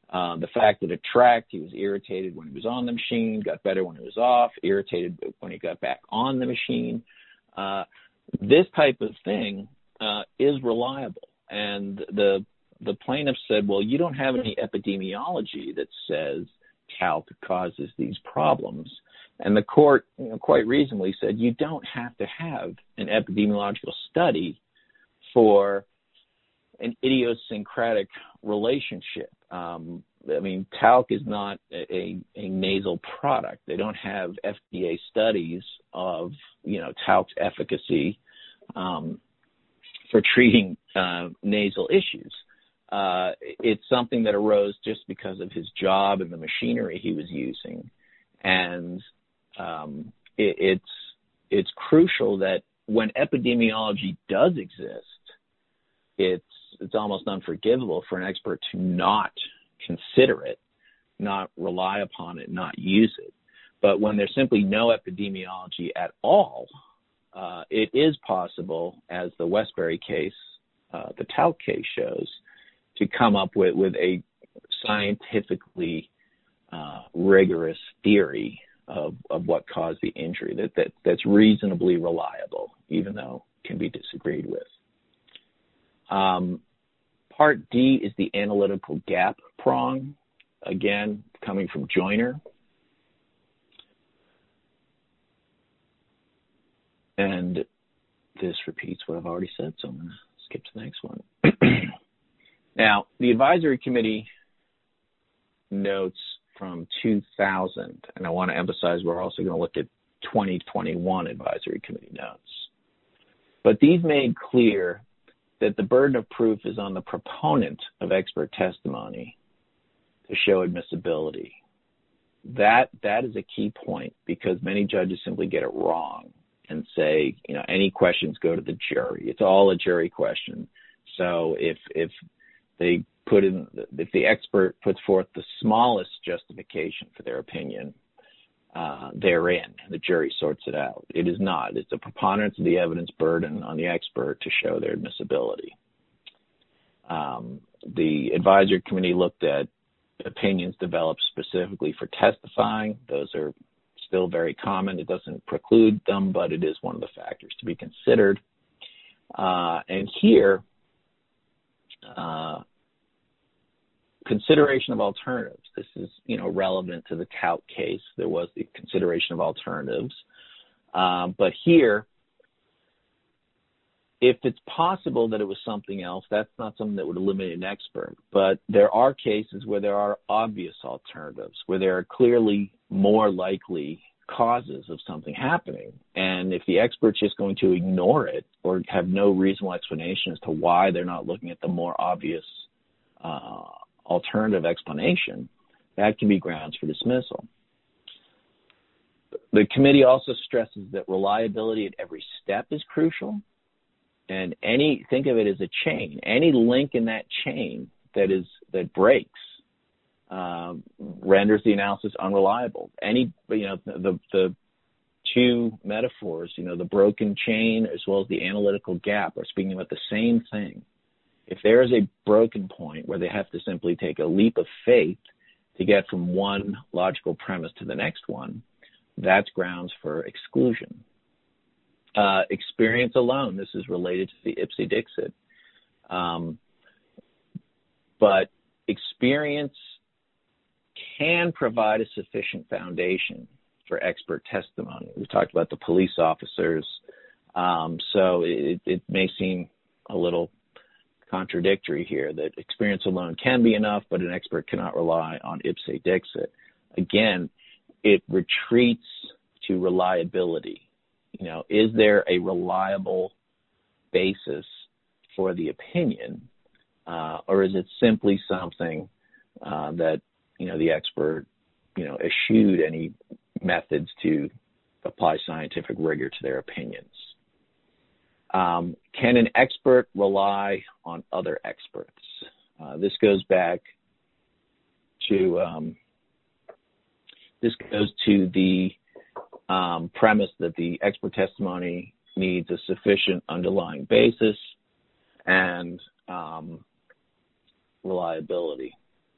Uh, the fact that it tracked, he was irritated when he was on the machine, got better when he was off, irritated when he got back on the machine. Uh, this type of thing uh, is reliable. And the the plaintiff said, well, you don't have any epidemiology that says talc causes these problems. And the court, you know, quite reasonably said, you don't have to have an epidemiological study for an idiosyncratic relationship. Um, I mean, talc is not a, a nasal product. They don't have F D A studies of, you know, talc's efficacy um, for treating uh, nasal issues. Uh, it's something that arose just because of his job and the machinery he was using. And um, it, it's it's crucial that when epidemiology does exist, it's it's almost unforgivable for an expert to not consider it, not rely upon it, not use it. But when there's simply no epidemiology at all, uh, it is possible, as the Westbury case, uh, the talc case shows, to come up with, with a scientifically uh, rigorous theory of, of what caused the injury that, that that's reasonably reliable, even though it can be disagreed with. Um, part D is the analytical gap prong, again, coming from Joyner. And this repeats what I've already said, so I'm going to skip to the next one. Now, the advisory committee notes from two thousand, and I want to emphasize we're also going to look at twenty twenty-one advisory committee notes. But these made clear that the burden of proof is on the proponent of expert testimony to show admissibility. That that is a key point, because many judges simply get it wrong and say, you know, any questions go to the jury. It's all a jury question. So if if they put in, if the expert puts forth the smallest justification for their opinion, uh, they're in, and the jury sorts it out. It is not. It's a preponderance of the evidence burden on the expert to show their admissibility. Um, the advisory committee looked at opinions developed specifically for testifying. Those are still very common. It doesn't preclude them, but it is one of the factors to be considered. Uh, and here, uh, consideration of alternatives. This is, you know, relevant to the talc case. There was the consideration of alternatives. Um, but here, if it's possible that it was something else, that's not something that would eliminate an expert. But there are cases where there are obvious alternatives, where there are clearly more likely causes of something happening. And if the expert's just going to ignore it or have no reasonable explanation as to why they're not looking at the more obvious uh, alternative explanation, that can be grounds for dismissal. The committee also stresses that reliability at every step is crucial. And any, think of it as a chain. Any link in that chain that is that breaks um, renders the analysis unreliable. Any, you know, the the two metaphors, you know, the broken chain as well as the analytical gap are speaking about the same thing. If there is a broken point where they have to simply take a leap of faith to get from one logical premise to the next one, that's grounds for exclusion. Uh, experience alone, this is related to the Ipse Dixit. Um, but experience can provide a sufficient foundation for expert testimony. We talked about the police officers, um, so it, it may seem a little contradictory here that experience alone can be enough, but an expert cannot rely on Ipse Dixit. Again, it retreats to reliability. You know, is there a reliable basis for the opinion, uh, or is it simply something uh, that, you know, the expert, you know, eschewed any methods to apply scientific rigor to their opinions? Um, can an expert rely on other experts? Uh, this goes back to um, this goes to the um, premise that the expert testimony needs a sufficient underlying basis and um, reliability.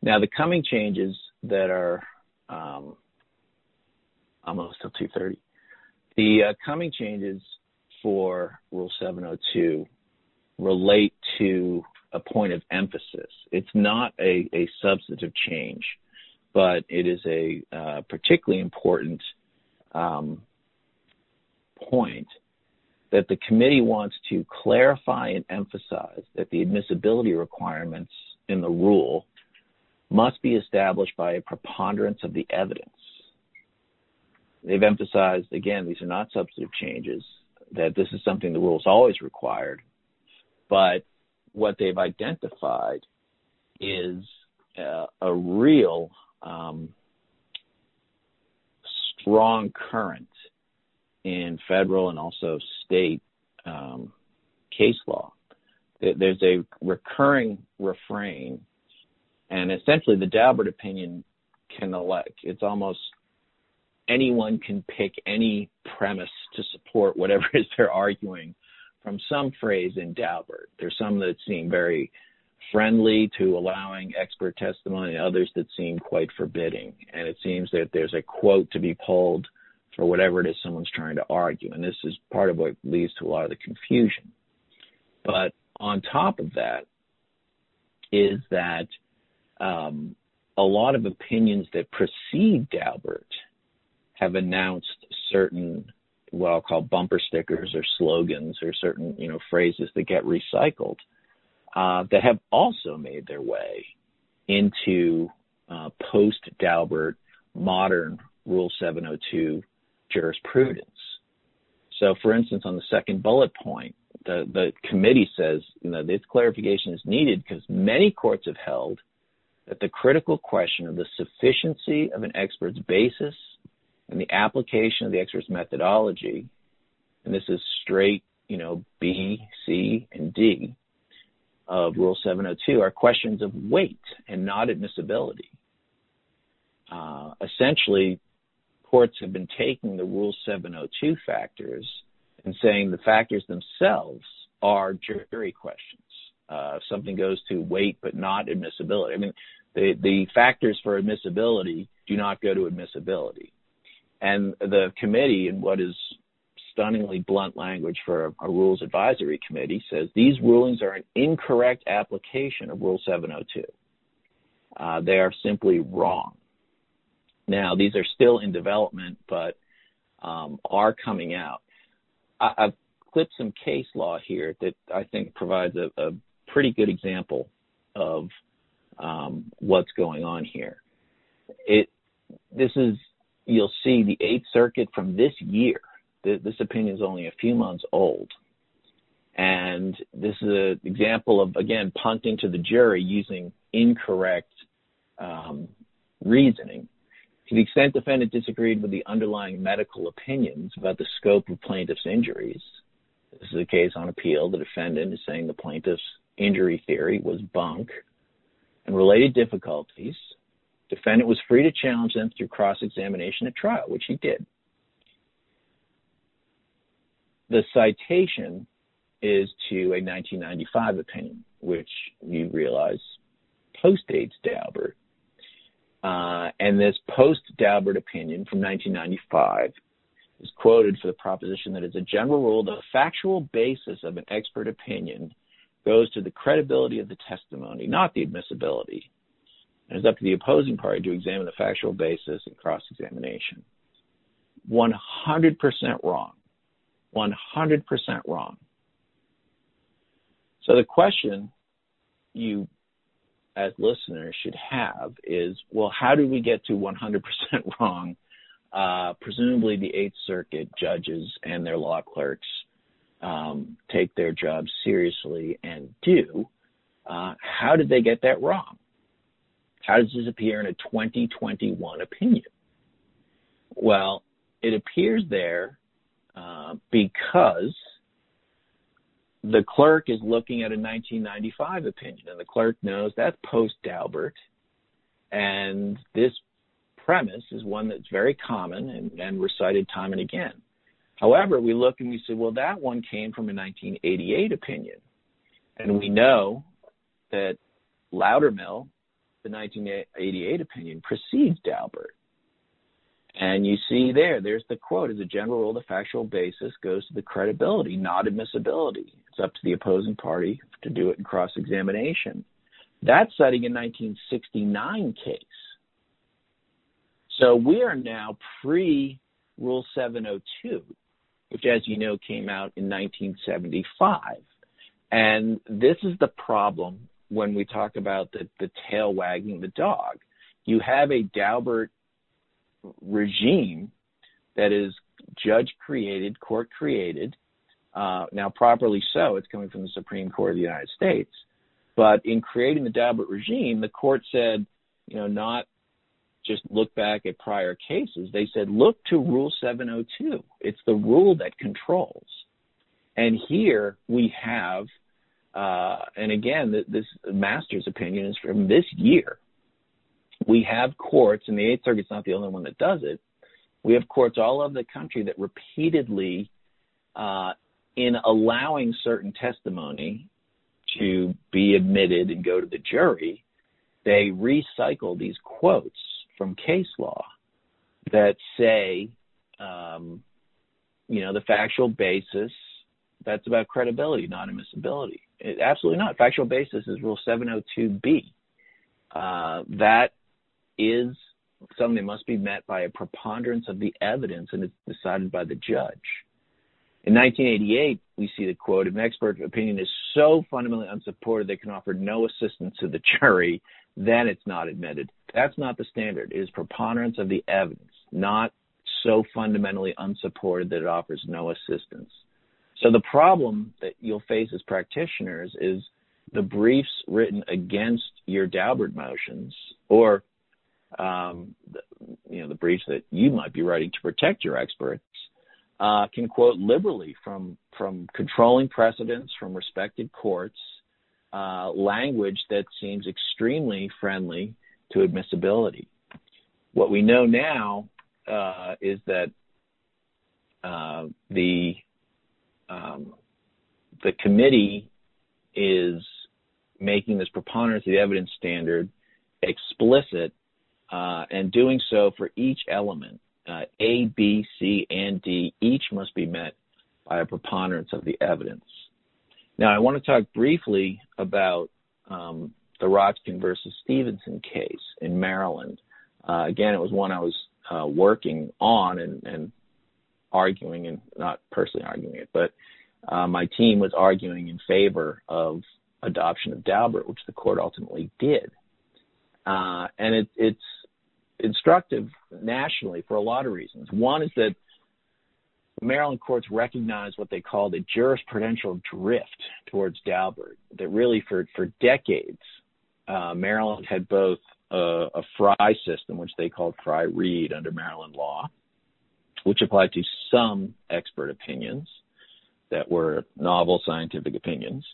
Now, the coming changes that are um, almost till two thirty, the uh, coming changes for Rule seven oh two relate to a point of emphasis. It's not a, a substantive change, but it is a uh, particularly important um, point that the committee wants to clarify and emphasize that the admissibility requirements in the rule must be established by a preponderance of the evidence. They've emphasized, again, these are not substantive changes, that this is something the rule has always required, but what they've identified is uh, a real um, strong current in federal and also state um, case law. There's a recurring refrain, and essentially the Daubert opinion can elect. It's almost anyone can pick any premise to support whatever it is they're arguing from some phrase in Daubert. There's some that seem very friendly to allowing expert testimony, others that seem quite forbidding. And it seems that there's a quote to be pulled for whatever it is someone's trying to argue. And this is part of what leads to a lot of the confusion. But on top of that is that um, a lot of opinions that precede Daubert have announced certain what I'll call bumper stickers or slogans or certain, you know, phrases that get recycled uh, that have also made their way into uh, post-Daubert modern Rule seven oh two jurisprudence. So, for instance, on the second bullet point, the, the committee says, you know, this clarification is needed because many courts have held that the critical question of the sufficiency of an expert's basis and the application of the expert's methodology, and this is straight, you know, B, C, and D of Rule seven oh two, are questions of weight and not admissibility. Uh, essentially, courts have been taking the Rule seven oh two factors and saying the factors themselves are jury questions. Uh, if something goes to weight but not admissibility. I mean, the, the factors for admissibility do not go to admissibility. And the committee, in what is stunningly blunt language for a, a rules advisory committee, says these rulings are an incorrect application of Rule seven oh two. Uh, they are simply wrong. Now, these are still in development, but um, are coming out. I, I've clipped some case law here that I think provides a, a pretty good example of um, what's going on here. It, this is, you'll see the Eighth Circuit from this year. This opinion is only a few months old. And this is an example of, again, punting to the jury using incorrect um, reasoning. To the extent defendant disagreed with the underlying medical opinions about the scope of plaintiff's injuries, this is a case on appeal. The defendant is saying the plaintiff's injury theory was bunk and related difficulties. Defendant was free to challenge them through cross-examination at trial, which he did. The citation is to a nineteen ninety-five opinion, which you realize postdates Daubert. Uh, and this post-Daubert opinion from nineteen ninety-five is quoted for the proposition that as a general rule, the factual basis of an expert opinion goes to the credibility of the testimony, not the admissibility. And it's up to the opposing party to examine the factual basis in cross-examination. one hundred percent wrong. one hundred percent wrong. So the question you, as listeners, should have is, well, how do we get to one hundred percent wrong? Uh, presumably the Eighth Circuit judges and their law clerks um, take their jobs seriously and do. Uh, how did they get that wrong? How does this appear in a twenty twenty-one opinion? Well, it appears there uh, because the clerk is looking at a nineteen ninety-five opinion, and the clerk knows that's post-Daubert, and this premise is one that's very common and, and recited time and again. However, we look and we say, well, that one came from a nineteen eighty-eight opinion, and we know that Loudermill the nineteen eighty-eight opinion precedes Daubert. And you see there, there's the quote, as a general rule, the factual basis goes to the credibility, not admissibility. It's up to the opposing party to do it in cross-examination. That's citing a nineteen sixty-nine case. So we are now pre-Rule seven oh two, which, as you know, came out in nineteen seventy-five. And this is the problem when we talk about the, the tail wagging the dog. You have a Daubert regime that is judge-created, court-created. Uh, now, properly so, it's coming from the Supreme Court of the United States. But in creating the Daubert regime, the court said, you know, not just look back at prior cases. They said, look to Rule seven oh two. It's the rule that controls. And here we have, uh, and again, this master's opinion is from this year. We have courts, and the Eighth Circuit's not the only one that does it. We have courts all over the country that repeatedly, uh, in allowing certain testimony to be admitted and go to the jury, they recycle these quotes from case law that say, um, you know, the factual basis, that's about credibility, not admissibility. It, absolutely not. Factual basis is Rule seven oh two B. Uh, that is something that must be met by a preponderance of the evidence, and it's decided by the judge. In nineteen eighty-eight, we see the quote, if an expert opinion is so fundamentally unsupported they can offer no assistance to the jury, then it's not admitted. That's not the standard. It is preponderance of the evidence, not so fundamentally unsupported that it offers no assistance. So the problem that you'll face as practitioners is the briefs written against your Daubert motions, or um, the, you know, the briefs that you might be writing to protect your experts, uh, can quote liberally from from controlling precedents, from respected courts, uh, language that seems extremely friendly to admissibility. What we know now uh, is that uh, the um, the committee is making this preponderance of the evidence standard explicit, uh, and doing so for each element. Uh, A, B, C, and D, each must be met by a preponderance of the evidence. Now, I want to talk briefly about um, the Rotkin versus Stevenson case in Maryland. Uh, again, it was one I was uh, working on and, and arguing, and not personally arguing it, but uh, my team was arguing in favor of adoption of Daubert, which the court ultimately did. Uh, and it, it's instructive nationally for a lot of reasons. One is that Maryland courts recognize what they call the jurisprudential drift towards Daubert, that really for, for decades, uh, Maryland had both a, a Frye system, which they called Frye-Reed under Maryland law, which applied to some expert opinions that were novel scientific opinions.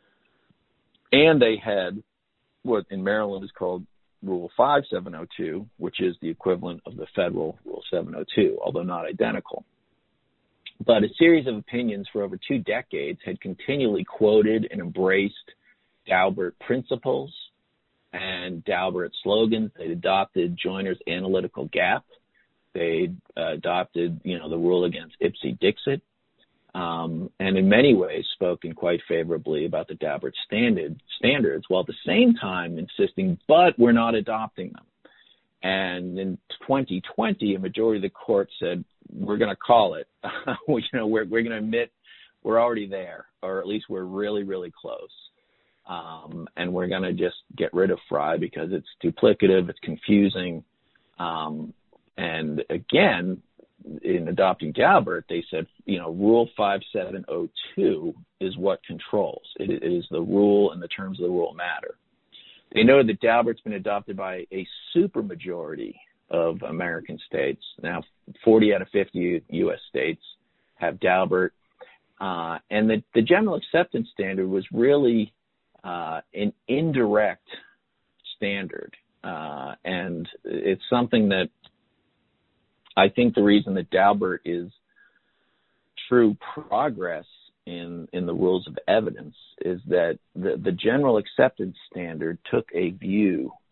And they had what in Maryland is called Rule five seven oh two, which is the equivalent of the federal Rule seven oh two, although not identical. But a series of opinions for over two decades had continually quoted and embraced Daubert principles and Daubert slogans. They'd adopted Joyner's analytical gap. They uh, adopted, you know, the rule against Ipse Dixit, um, and in many ways spoken quite favorably about the Daubert standard, standards, while at the same time insisting, but we're not adopting them. And in twenty twenty, a majority of the court said, we're going to call it. you know, we're, we're going to admit we're already there, or at least we're really, really close. Um, and we're going to just get rid of Frye because it's duplicative, it's confusing. Um, and again, in adopting Daubert, they said, you know, Rule five seven oh two is what controls. It, it is the rule, and the terms of the rule matter. They noted that Daubert's been adopted by a supermajority of American states. Now, forty out of fifty U S states have Daubert. Uh, and the, the general acceptance standard was really uh, an indirect standard. Uh, and it's something that I think the reason that Daubert is true progress in, in the rules of evidence is that the, the general acceptance standard took a view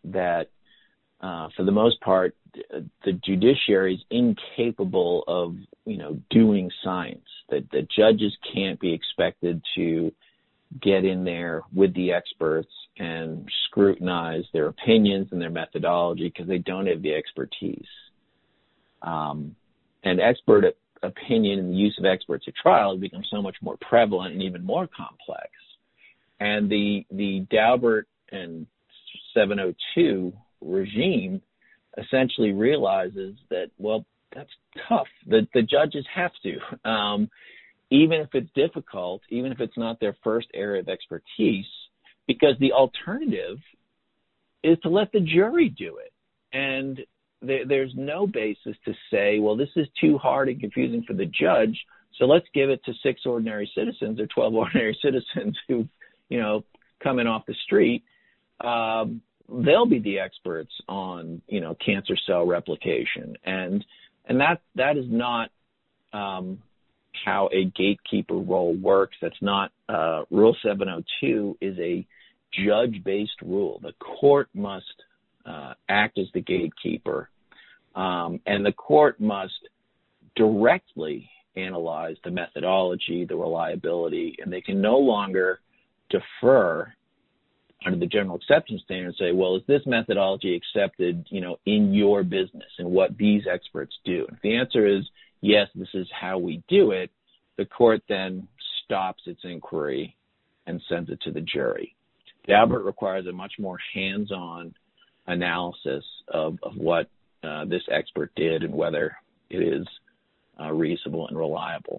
that uh, for the most part, the judiciary is incapable of, you know, doing science, that the judges can't be expected to get in there with the experts and scrutinize their opinions and their methodology because they don't have the expertise. Um, and expert opinion and the use of experts at trial has become so much more prevalent and even more complex. And the the Daubert and seven oh two regime essentially realizes that, well, that's tough. The, the judges have to. Um, even if it's difficult, even if it's not their first area of expertise, because the alternative is to let the jury do it. And there, there's no basis to say, well, this is too hard and confusing for the judge, so let's give it to six ordinary citizens or twelve ordinary citizens who, you know, coming off the street. Um, they'll be the experts on, you know, cancer cell replication. And and that that is not um, how a gatekeeper role works. That's not uh, Rule seven oh two is a judge-based rule. The court must uh, act as the gatekeeper, um, and the court must directly analyze the methodology, the reliability, and they can no longer defer under the general acceptance standard and say, well, is this methodology accepted, you know, in your business and what these experts do? If the answer is yes, this is how we do it, the court then stops its inquiry and sends it to the jury. Daubert requires a much more hands-on analysis of, of what uh, this expert did and whether it is uh, reasonable and reliable.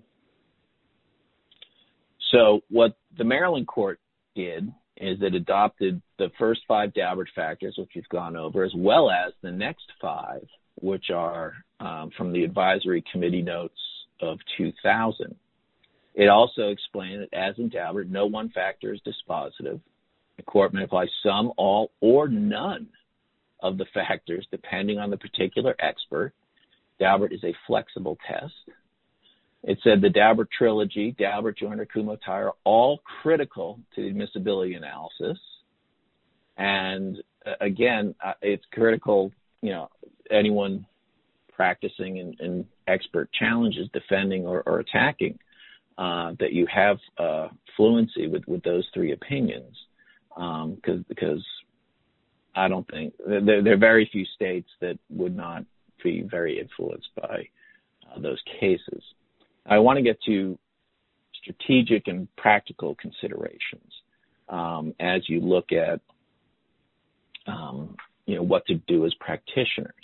So what the Maryland court did is it adopted the first five Daubert factors, which we've gone over, as well as the next five, which are um, from the advisory committee notes of two thousand. It also explained that, as in Daubert, no one factor is dispositive. The court may apply some, all, or none of the factors depending on the particular expert. Daubert is a flexible test. It said the Daubert trilogy, Daubert, Joyner, Kumho, Tyer, are all critical to the admissibility analysis. And uh, again, uh, it's critical, you know, anyone practicing in, in expert challenges, defending or, or attacking, uh, that you have uh, fluency with, with those three opinions. Um, cause, because I don't think, there, there are very few states that would not be very influenced by uh, those cases. I want to get to strategic and practical considerations um, as you look at, um, you know, what to do as practitioners.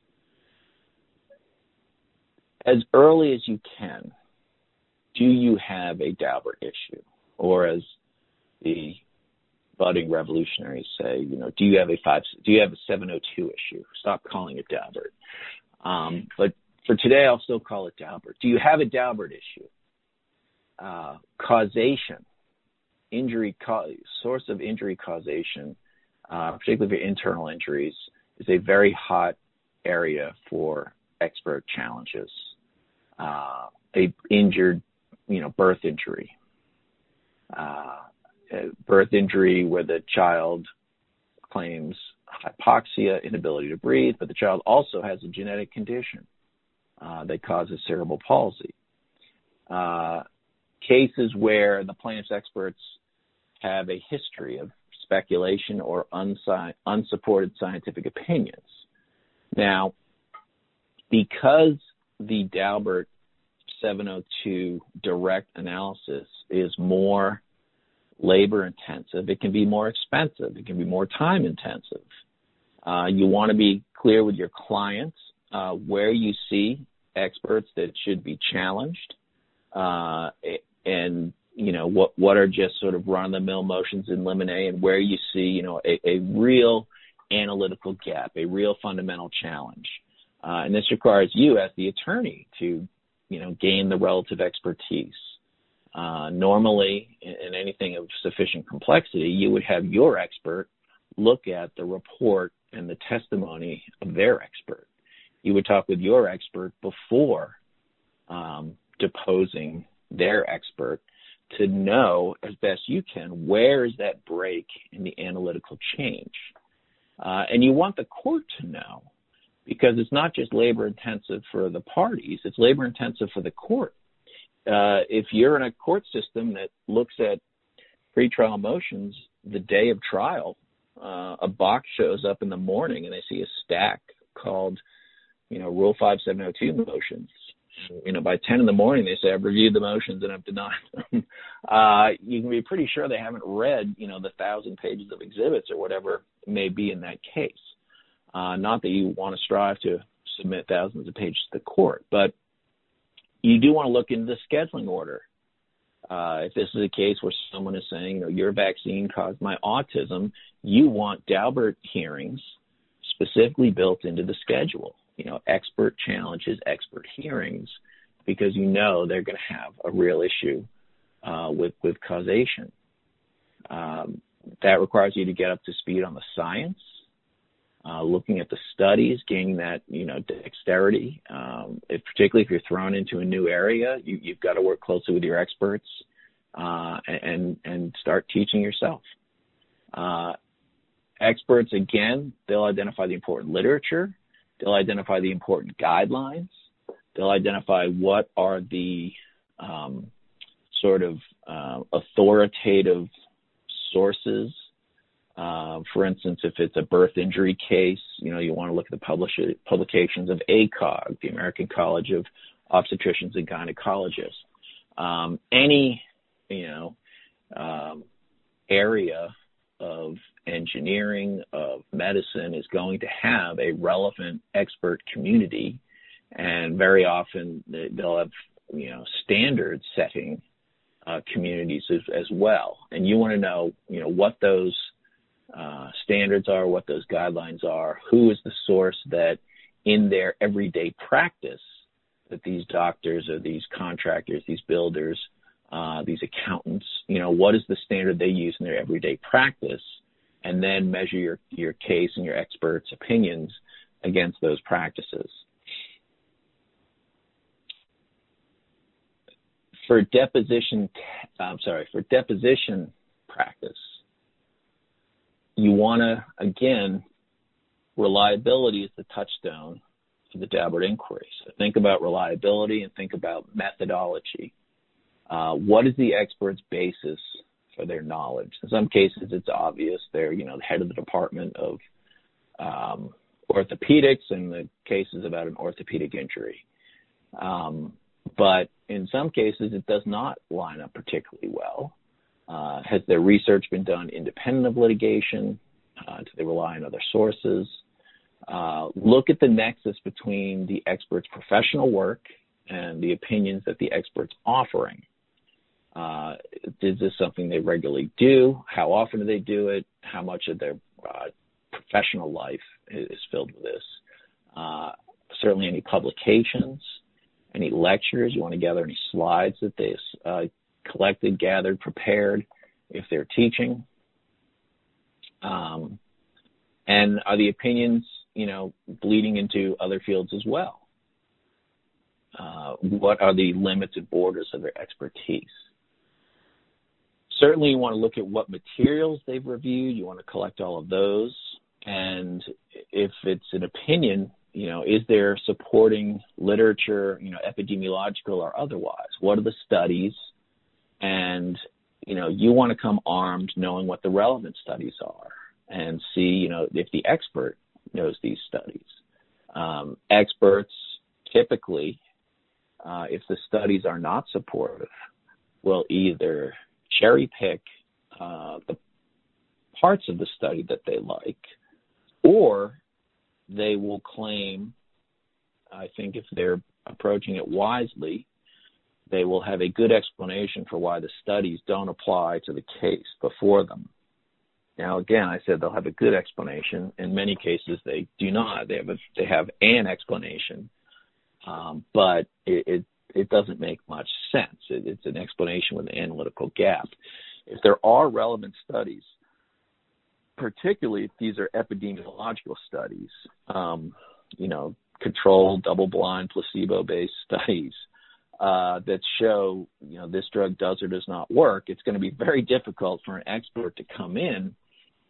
As early as you can, do you have a Daubert issue? Or as the budding revolutionaries say, you know, do you have a five? Do you have a seven oh two issue? Stop calling it Daubert. Um, but For today, I'll still call it Daubert. Do you have a Daubert issue? Uh, causation, injury, ca- source of injury causation, uh, particularly for internal injuries, is a very hot area for expert challenges. Uh, a injured, you know, birth injury, uh, a birth injury where the child claims hypoxia, inability to breathe, but the child also has a genetic condition Uh, that causes cerebral palsy. Uh, cases where the plaintiff's experts have a history of speculation or unsi- unsupported scientific opinions. Now, because the Daubert seven oh two direct analysis is more labor intensive, it can be more expensive, it can be more time intensive. Uh, you want to be clear with your clients uh, where you see experts that should be challenged, uh, and, you know, what, what are just sort of run-of-the-mill motions in limine, and where you see, you know, a, a real analytical gap, a real fundamental challenge. Uh, and this requires you as the attorney to, you know, gain the relative expertise. Uh, normally, in, in anything of sufficient complexity, you would have your expert look at the report and the testimony of their expert. You would talk with your expert before um, deposing their expert to know as best you can where is that break in the analytical change. Uh, and you want the court to know, because it's not just labor intensive for the parties, it's labor intensive for the court. Uh, if you're in a court system that looks at pretrial motions the day of trial, uh, a box shows up in the morning and they see a stack called, you know, Rule five seven oh two motions. You know, by ten in the morning, they say, I've reviewed the motions and I've denied them. uh, you can be pretty sure they haven't read, you know, the thousand pages of exhibits or whatever it may be in that case. Uh, not that you want to strive to submit thousands of pages to the court, but you do want to look into the scheduling order. Uh, if this is a case where someone is saying, you know, your vaccine caused my autism, you want Daubert hearings specifically built into the schedule. You know, expert challenges, expert hearings, because you know they're going to have a real issue uh, with, with causation. Um, that requires you to get up to speed on the science, uh, looking at the studies, gaining that, you know, dexterity. Um, if, particularly if you're thrown into a new area, you, you've got to work closely with your experts uh, and, and start teaching yourself. Uh, experts, again, they'll identify the important literature. They'll identify the important guidelines. They'll identify what are the um, sort of uh, authoritative sources. Uh, for instance, if it's a birth injury case, you know, you want to look at the publish- publications of A C O G, the American College of Obstetricians and Gynecologists. Um, any, you know, um, area of engineering, of medicine is going to have a relevant expert community, and very often they'll have, you know, standard setting uh, communities as, as well. And you want to know, you know, what those uh, standards are, what those guidelines are, who is the source that in their everyday practice that these doctors or these contractors, these builders, uh, these accountants, you know, what is the standard they use in their everyday practice, and then measure your, your case and your experts' opinions against those practices. For deposition, I'm sorry, for deposition practice, you want to, again, reliability is the touchstone for the Daubert inquiry. So think about reliability and think about methodology. Uh, what is the expert's basis for their knowledge? In some cases, it's obvious. They're, you know, the head of the department of um, orthopedics, and the case is about an orthopedic injury. Um, but in some cases, it does not line up particularly well. Uh, has their research been done independent of litigation? Uh, do they rely on other sources? Uh, look at the nexus between the expert's professional work and the opinions that the expert's offering. Uh, is this something they regularly do? How often do they do it? How much of their uh, professional life is, is filled with this? Uh, certainly any publications, any lectures. You want to gather any slides that they uh, collected, gathered, prepared if they're teaching. Um, and are the opinions, you know, bleeding into other fields as well? Uh, what are the limits and borders of their expertise? Certainly you want to look at what materials they've reviewed. You want to collect all of those. And if it's an opinion, you know, is there supporting literature, you know, epidemiological or otherwise? What are the studies? And, you know, you want to come armed knowing what the relevant studies are and see, you know, if the expert knows these studies. Um, experts typically, uh, if the studies are not supportive, will either cherry pick uh, the parts of the study that they like, or they will claim, I think if they're approaching it wisely, they will have a good explanation for why the studies don't apply to the case before them. Now, again, I said they'll have a good explanation. In many cases, they do not. They have a, they have an explanation, um, but it, it it doesn't make much sense. It, it's an explanation with an analytical gap. If there are relevant studies, particularly if these are epidemiological studies, um, you know, controlled, double-blind, placebo-based studies uh, that show, you know, this drug does or does not work, it's going to be very difficult for an expert to come in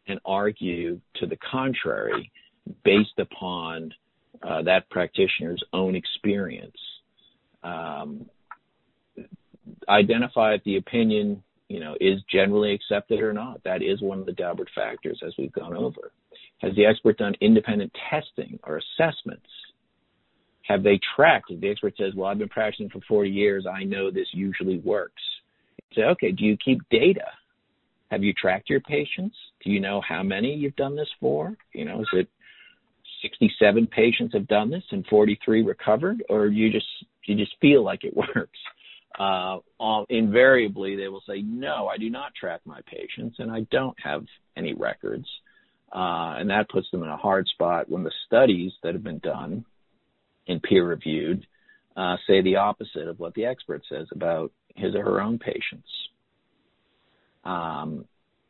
and argue to the contrary based upon uh, that practitioner's own experience. Um, identify if the opinion, you know, is generally accepted or not. That is one of the Daubert factors, as we've gone over. Has the expert done independent testing or assessments? Have they tracked? If the expert says, well, I've been practicing for forty years, I know this usually works. You say, okay, do you keep data? Have you tracked your patients? Do you know how many you've done this for? You know, is it sixty-seven patients have done this and forty-three recovered, or you just you just feel like it works? Uh, all, invariably, they will say, no, I do not track my patients, and I don't have any records. Uh, and that puts them in a hard spot when the studies that have been done and peer-reviewed uh, say the opposite of what the expert says about his or her own patients. Um,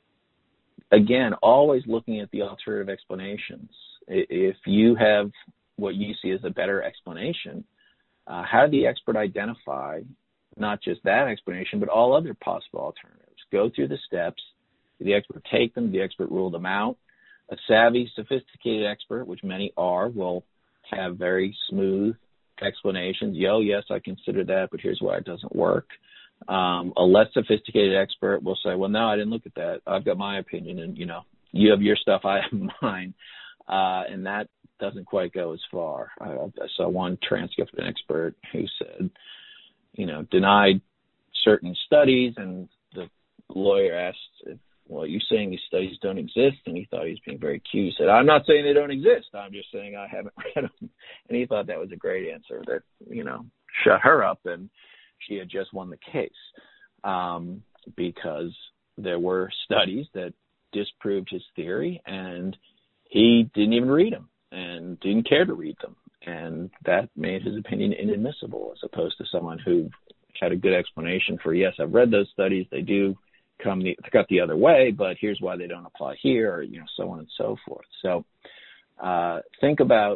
again, always looking at the alternative explanations. If you have what you see as a better explanation, uh, how did the expert identify not just that explanation, but all other possible alternatives? Go through the steps. Did the expert take them? Did the expert rule them out? A savvy, sophisticated expert, which many are, will have very smooth explanations. Yo, yes, I consider that, but here's why it doesn't work. Um, a less sophisticated expert will say, well, no, I didn't look at that. I've got my opinion, and, you know, you have your stuff, I have mine. Uh, and that doesn't quite go as far. I, I saw one transcript of an expert who said, you know, denied certain studies, and the lawyer asked, if, well, you're saying these studies don't exist? And he thought he was being very cute. He said, I'm not saying they don't exist. I'm just saying I haven't read them. And he thought that was a great answer that, you know, shut her up, and she had just won the case um, because there were studies that disproved his theory, and he didn't even read them and didn't care to read them. And that made his opinion inadmissible, as opposed to someone who had a good explanation for, yes, I've read those studies. They do come the, cut the other way, but here's why they don't apply here, or, you know, so on and so forth. So uh, think about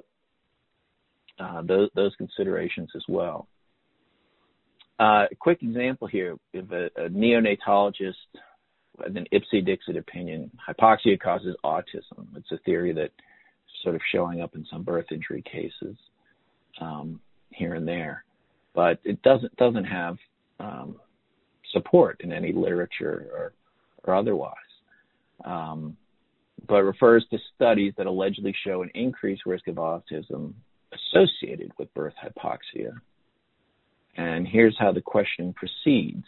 uh, those, those considerations as well. Uh, a quick example here, if a, a neonatologist with an ipsy-dixit opinion, hypoxia causes autism. It's a theory that sort of showing up in some birth injury cases um, here and there, but it doesn't doesn't have um, support in any literature or, or otherwise, um, but refers to studies that allegedly show an increased risk of autism associated with birth hypoxia. And here's how the question proceeds.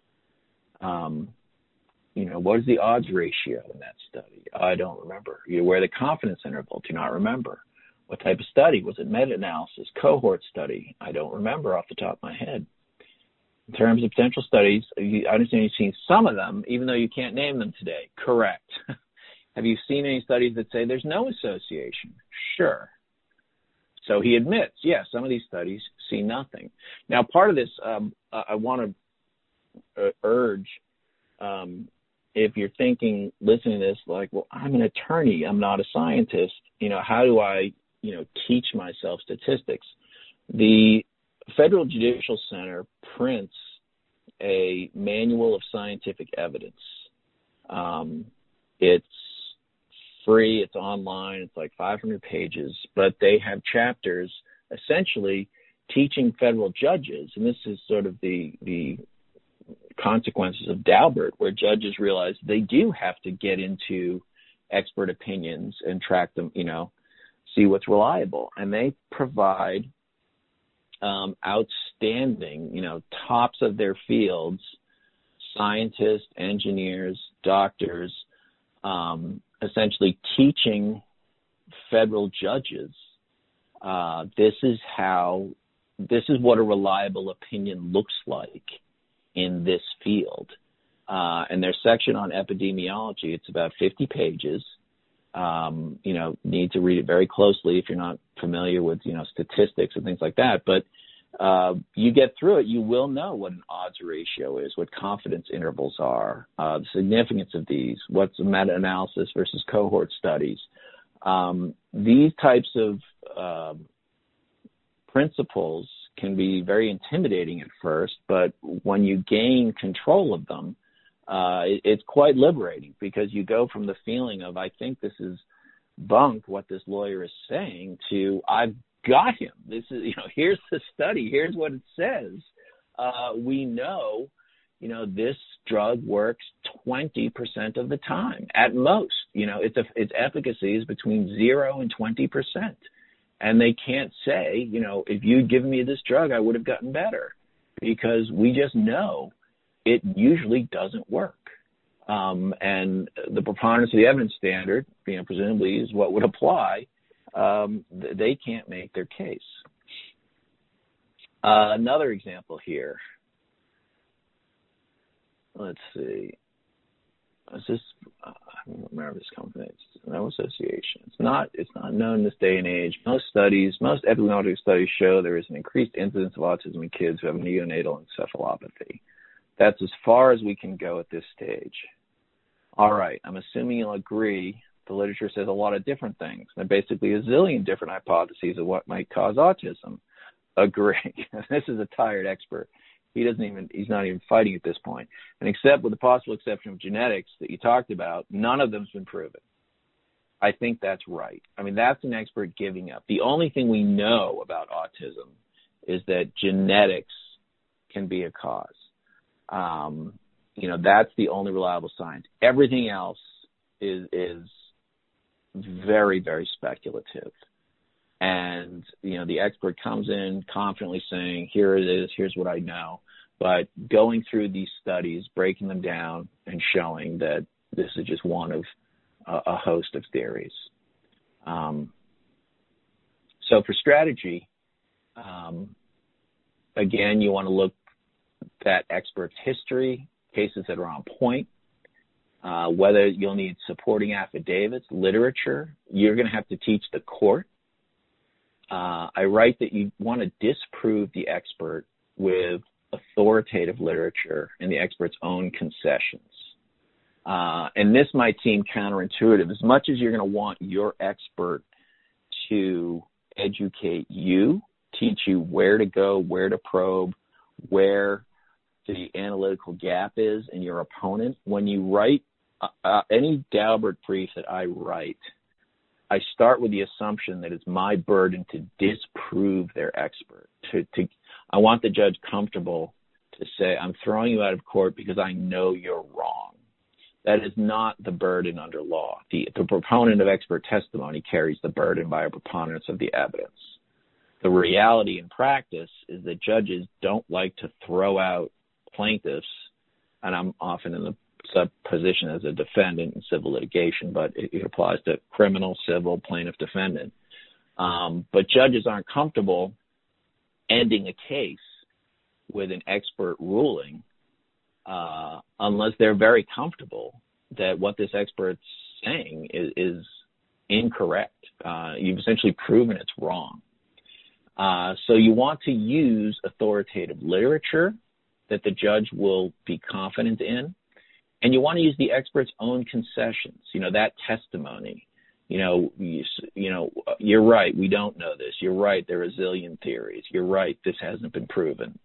Um, you know, what is the odds ratio in that study? I don't remember. You know, where the confidence interval? Do not remember. What type of study? Was it meta-analysis, cohort study? I don't remember off the top of my head. In terms of potential studies, I understand you've seen some of them, even though you can't name them today. Correct. Have you seen any studies that say there's no association? Sure. So he admits, yes, some of these studies see nothing. Now, part of this, um, I want to uh, urge, um, if you're thinking, listening to this, like, well, I'm an attorney, I'm not a scientist, you know, how do I, you know, teach myself statistics? The Federal Judicial Center prints a manual of scientific evidence. Um, it's free, it's online, it's like five hundred pages, but they have chapters essentially teaching federal judges, and this is sort of the the consequences of Daubert, where judges realize they do have to get into expert opinions and track them, you know, see what's reliable. And they provide um, outstanding, you know, tops of their fields, scientists, engineers, doctors, um, essentially teaching federal judges, uh, this is how, this is what a reliable opinion looks like in this field. Uh, and their section on epidemiology, it's about fifty pages. Um, you know, need to read it very closely if you're not familiar with, you know, statistics and things like that. But uh, you get through it, you will know what an odds ratio is, what confidence intervals are, uh, the significance of these, what's a meta-analysis versus cohort studies. Um, these types of uh, principles can be very intimidating at first, but when you gain control of them, uh, it, it's quite liberating because you go from the feeling of, I think this is bunk, what this lawyer is saying, to I've got him. This is, you know, here's the study. Here's what it says. Uh, we know, you know, this drug works twenty percent of the time at most. You know, its, its efficacy is between zero and twenty percent. And they can't say, you know, if you'd given me this drug, I would have gotten better, because we just know it usually doesn't work. Um, and the preponderance of the evidence standard, you know, presumably is what would apply. Um, they can't make their case. Uh, another example here. Let's see. Is this? Uh, I don't remember this company. It's no association. It's not. It's not known in this day and age. Most studies, most epidemiologic studies show there is an increased incidence of autism in kids who have neonatal encephalopathy. That's as far as we can go at this stage. All right. I'm assuming you'll agree. The literature says a lot of different things. There are basically a zillion different hypotheses of what might cause autism. Agree. This is a tired expert. He doesn't even, he's not even fighting at this point. And except with the possible exception of genetics that you talked about, none of them's been proven. I think that's right. I mean, that's an expert giving up. The only thing we know about autism is that genetics can be a cause. Um, you know, that's the only reliable science. Everything else is, is very, very speculative. And, you know, the expert comes in confidently saying, here it is, here's what I know. But going through these studies, breaking them down and showing that this is just one of a, a host of theories. Um, so for strategy, um, again, you want to look at experts' history, cases that are on point, uh, whether you'll need supporting affidavits, literature. You're going to have to teach the court. Uh, I write that you want to disprove the expert with authoritative literature and the expert's own concessions. Uh, and this might seem counterintuitive. As much as you're going to want your expert to educate you, teach you where to go, where to probe, where the analytical gap is in your opponent, when you write uh, uh, any Daubert brief that I write, I start with the assumption that it's my burden to disprove their expert. To, to, I want the judge comfortable to say, I'm throwing you out of court because I know you're wrong. That is not the burden under law. The, the proponent of expert testimony carries the burden by a preponderance of the evidence. The reality in practice is that judges don't like to throw out plaintiffs, and I'm often in the sub position as a defendant in civil litigation, but it, it applies to criminal, civil, plaintiff, defendant. Um, but judges aren't comfortable ending a case with an expert ruling uh, unless they're very comfortable that what this expert's saying is, is incorrect. Uh, you've essentially proven it's wrong. Uh, so you want to use authoritative literature that the judge will be confident in. And you want to use the expert's own concessions, you know, that testimony. You know, you, you know, you're right, we don't know this. You're right, there are a zillion theories. You're right, this hasn't been proven.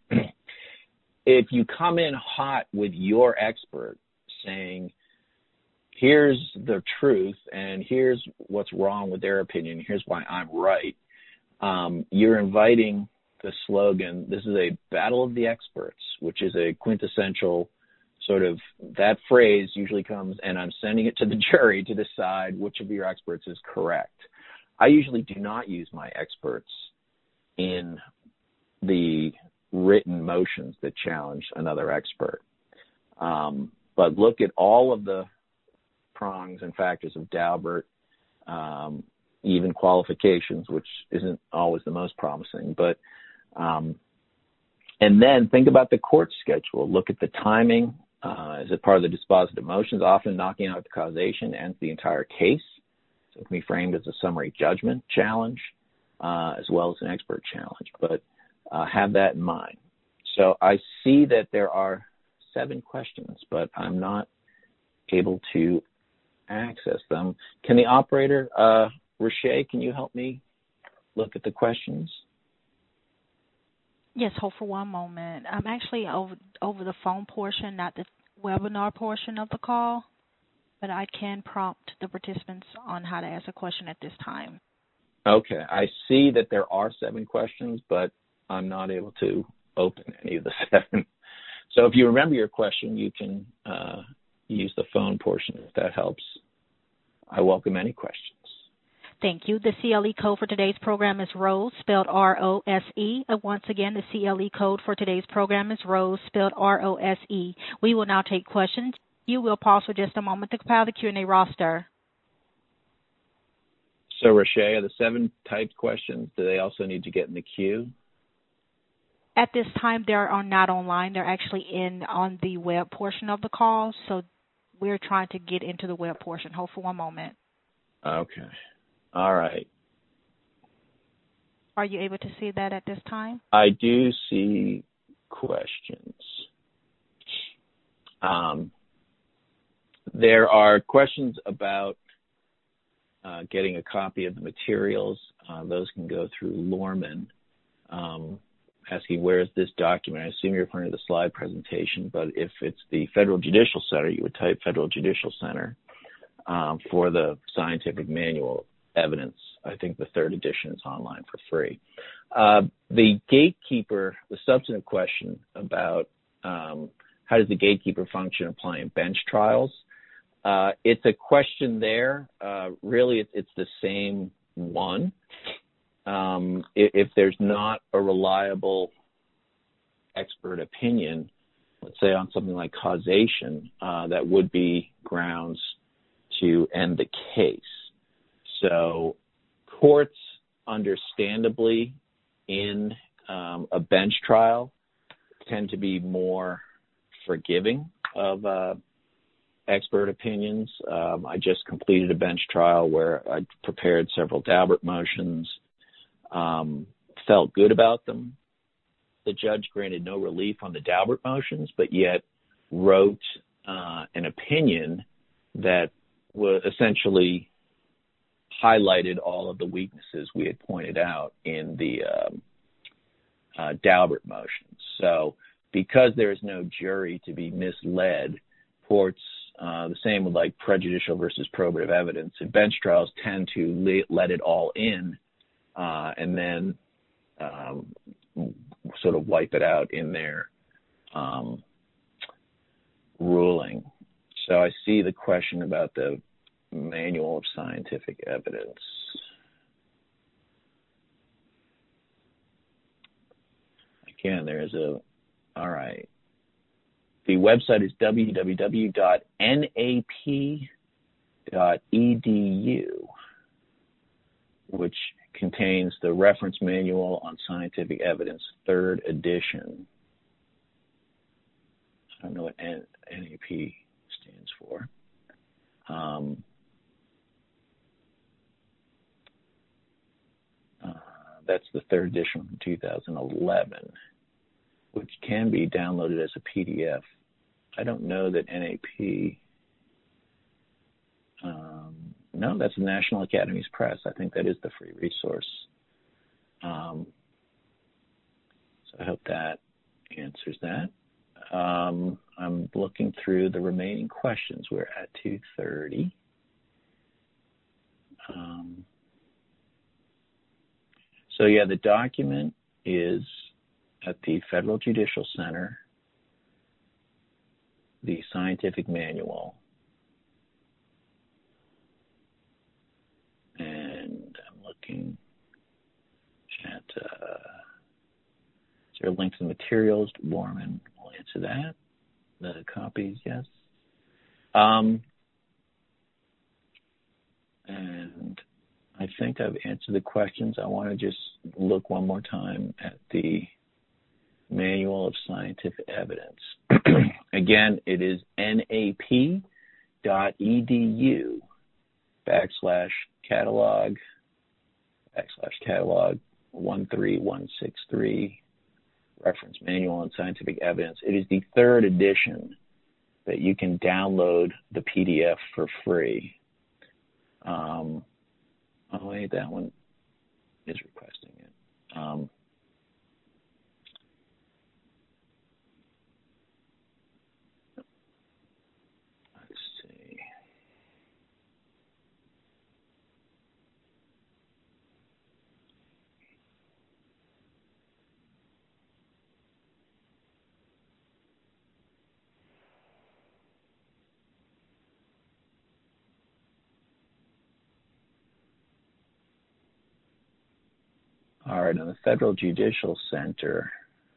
If you come in hot with your expert saying, here's the truth and here's what's wrong with their opinion, here's why I'm right, um, you're inviting the slogan, this is a battle of the experts, which is a quintessential sort of, that phrase usually comes, and I'm sending it to the jury to decide which of your experts is correct. I usually do not use my experts in the written motions that challenge another expert. Um, but look at all of the prongs and factors of Daubert, um, even qualifications, which isn't always the most promising. But um, and then think about the court schedule. Look at the timing. Uh, is it part of the dispositive motions? Often knocking out the causation ends the entire case. So it can be framed as a summary judgment challenge uh, as well as an expert challenge. But uh, have that in mind. So I see that there are seven questions, but I'm not able to access them. Can the operator, uh, Rashay, can you help me look at the questions? Yes, hold for one moment. I'm actually over over the phone portion, not the webinar portion of the call, but I can prompt the participants on how to ask a question at this time. Okay. I see that there are seven questions, but I'm not able to open any of the seven. So if you remember your question, you can uh, use the phone portion if that helps. I welcome any questions. Thank you. The C L E code for today's program is ROSE, spelled R O S E. Uh, once again, the C L E code for today's program is ROSE, spelled R O S E. We will now take questions. You will pause for just a moment to compile the Q and A roster. So, Rashay, are the seven typed questions, do they also need to get in the queue? At this time, they are not online. They're actually in on the web portion of the call, so we're trying to get into the web portion. Hold for one moment. Okay. All right. Are you able to see that at this time? I do see questions. Um, there are questions about uh, getting a copy of the materials. Uh, those can go through Lorman, um, asking where is this document. I assume you're referring to the slide presentation, but if it's the Federal Judicial Center, you would type Federal Judicial Center um, for the scientific manual evidence. I think the third edition is online for free. Uh, the gatekeeper, the substantive question about um, how does the gatekeeper function applying bench trials, uh, it's a question there. Uh, really, it's, it's the same one. Um, if, if there's not a reliable expert opinion, let's say on something like causation, uh, that would be grounds to end the case. So courts, understandably, in um, a bench trial, tend to be more forgiving of uh, expert opinions. Um, I just completed a bench trial where I prepared several Daubert motions, um, felt good about them. The judge granted no relief on the Daubert motions, but yet wrote uh, an opinion that was essentially highlighted all of the weaknesses we had pointed out in the um, uh, Daubert motions. So because there is no jury to be misled, courts, uh, the same with like prejudicial versus probative evidence, and bench trials tend to le- let it all in uh, and then um, sort of wipe it out in their um, ruling. So I see the question about the Manual of Scientific Evidence. Again, there's a, all right. The website is w w w dot n a p dot e d u, which contains the Reference Manual on Scientific Evidence, third edition. I don't know what N A P stands for. Um, uh, that's the third edition from two thousand eleven, which can be downloaded as a P D F. I don't know that N A P, um, no, that's the National Academies Press. I think that is the free resource. Um, so I hope that answers that. Um, I'm looking through the remaining questions. We're at two thirty. Um, so yeah, the document is at the Federal Judicial Center, the scientific manual, and I'm looking at, uh, is there a link to the materials? Lorman will answer that. The copies, yes. Um, and I think I've answered the questions. I want to just look one more time at the Manual of Scientific Evidence. Again, it is N A P dot E D U backslash catalog backslash catalog one three one six three Reference Manual on Scientific Evidence. It is the third edition that you can download the P D F for free. Um, oh wait, that one is requesting it. Um, All right, on the Federal Judicial Center.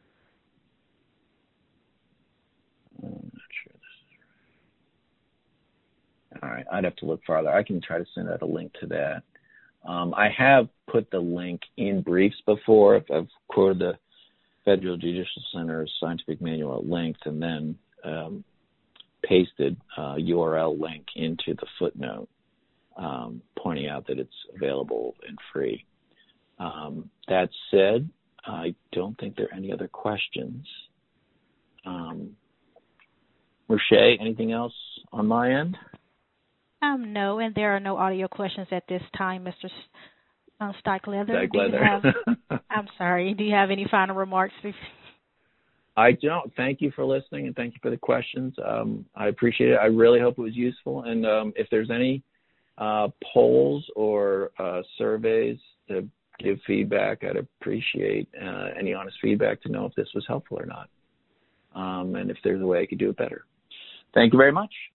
I'm not sure this is right. All right, I'd have to look farther. I can try to send out a link to that. Um, I have put the link in briefs before. I've quoted the Federal Judicial Center scientific manual at length and then um, pasted a U R L link into the footnote, um, pointing out that it's available and free. Um, that said, I don't think there are any other questions. Um, Roche, anything else on my end? Um, no, and there are no audio questions at this time, Mister Uh, Stikelether. Do you have, I'm sorry. Do you have any final remarks? I don't. Thank you for listening, and thank you for the questions. Um, I appreciate it. I really hope it was useful. And um, if there's any uh, polls or uh, surveys to give feedback, I'd appreciate uh, any honest feedback to know if this was helpful or not, um, and if there's a way I could do it better. Thank you very much.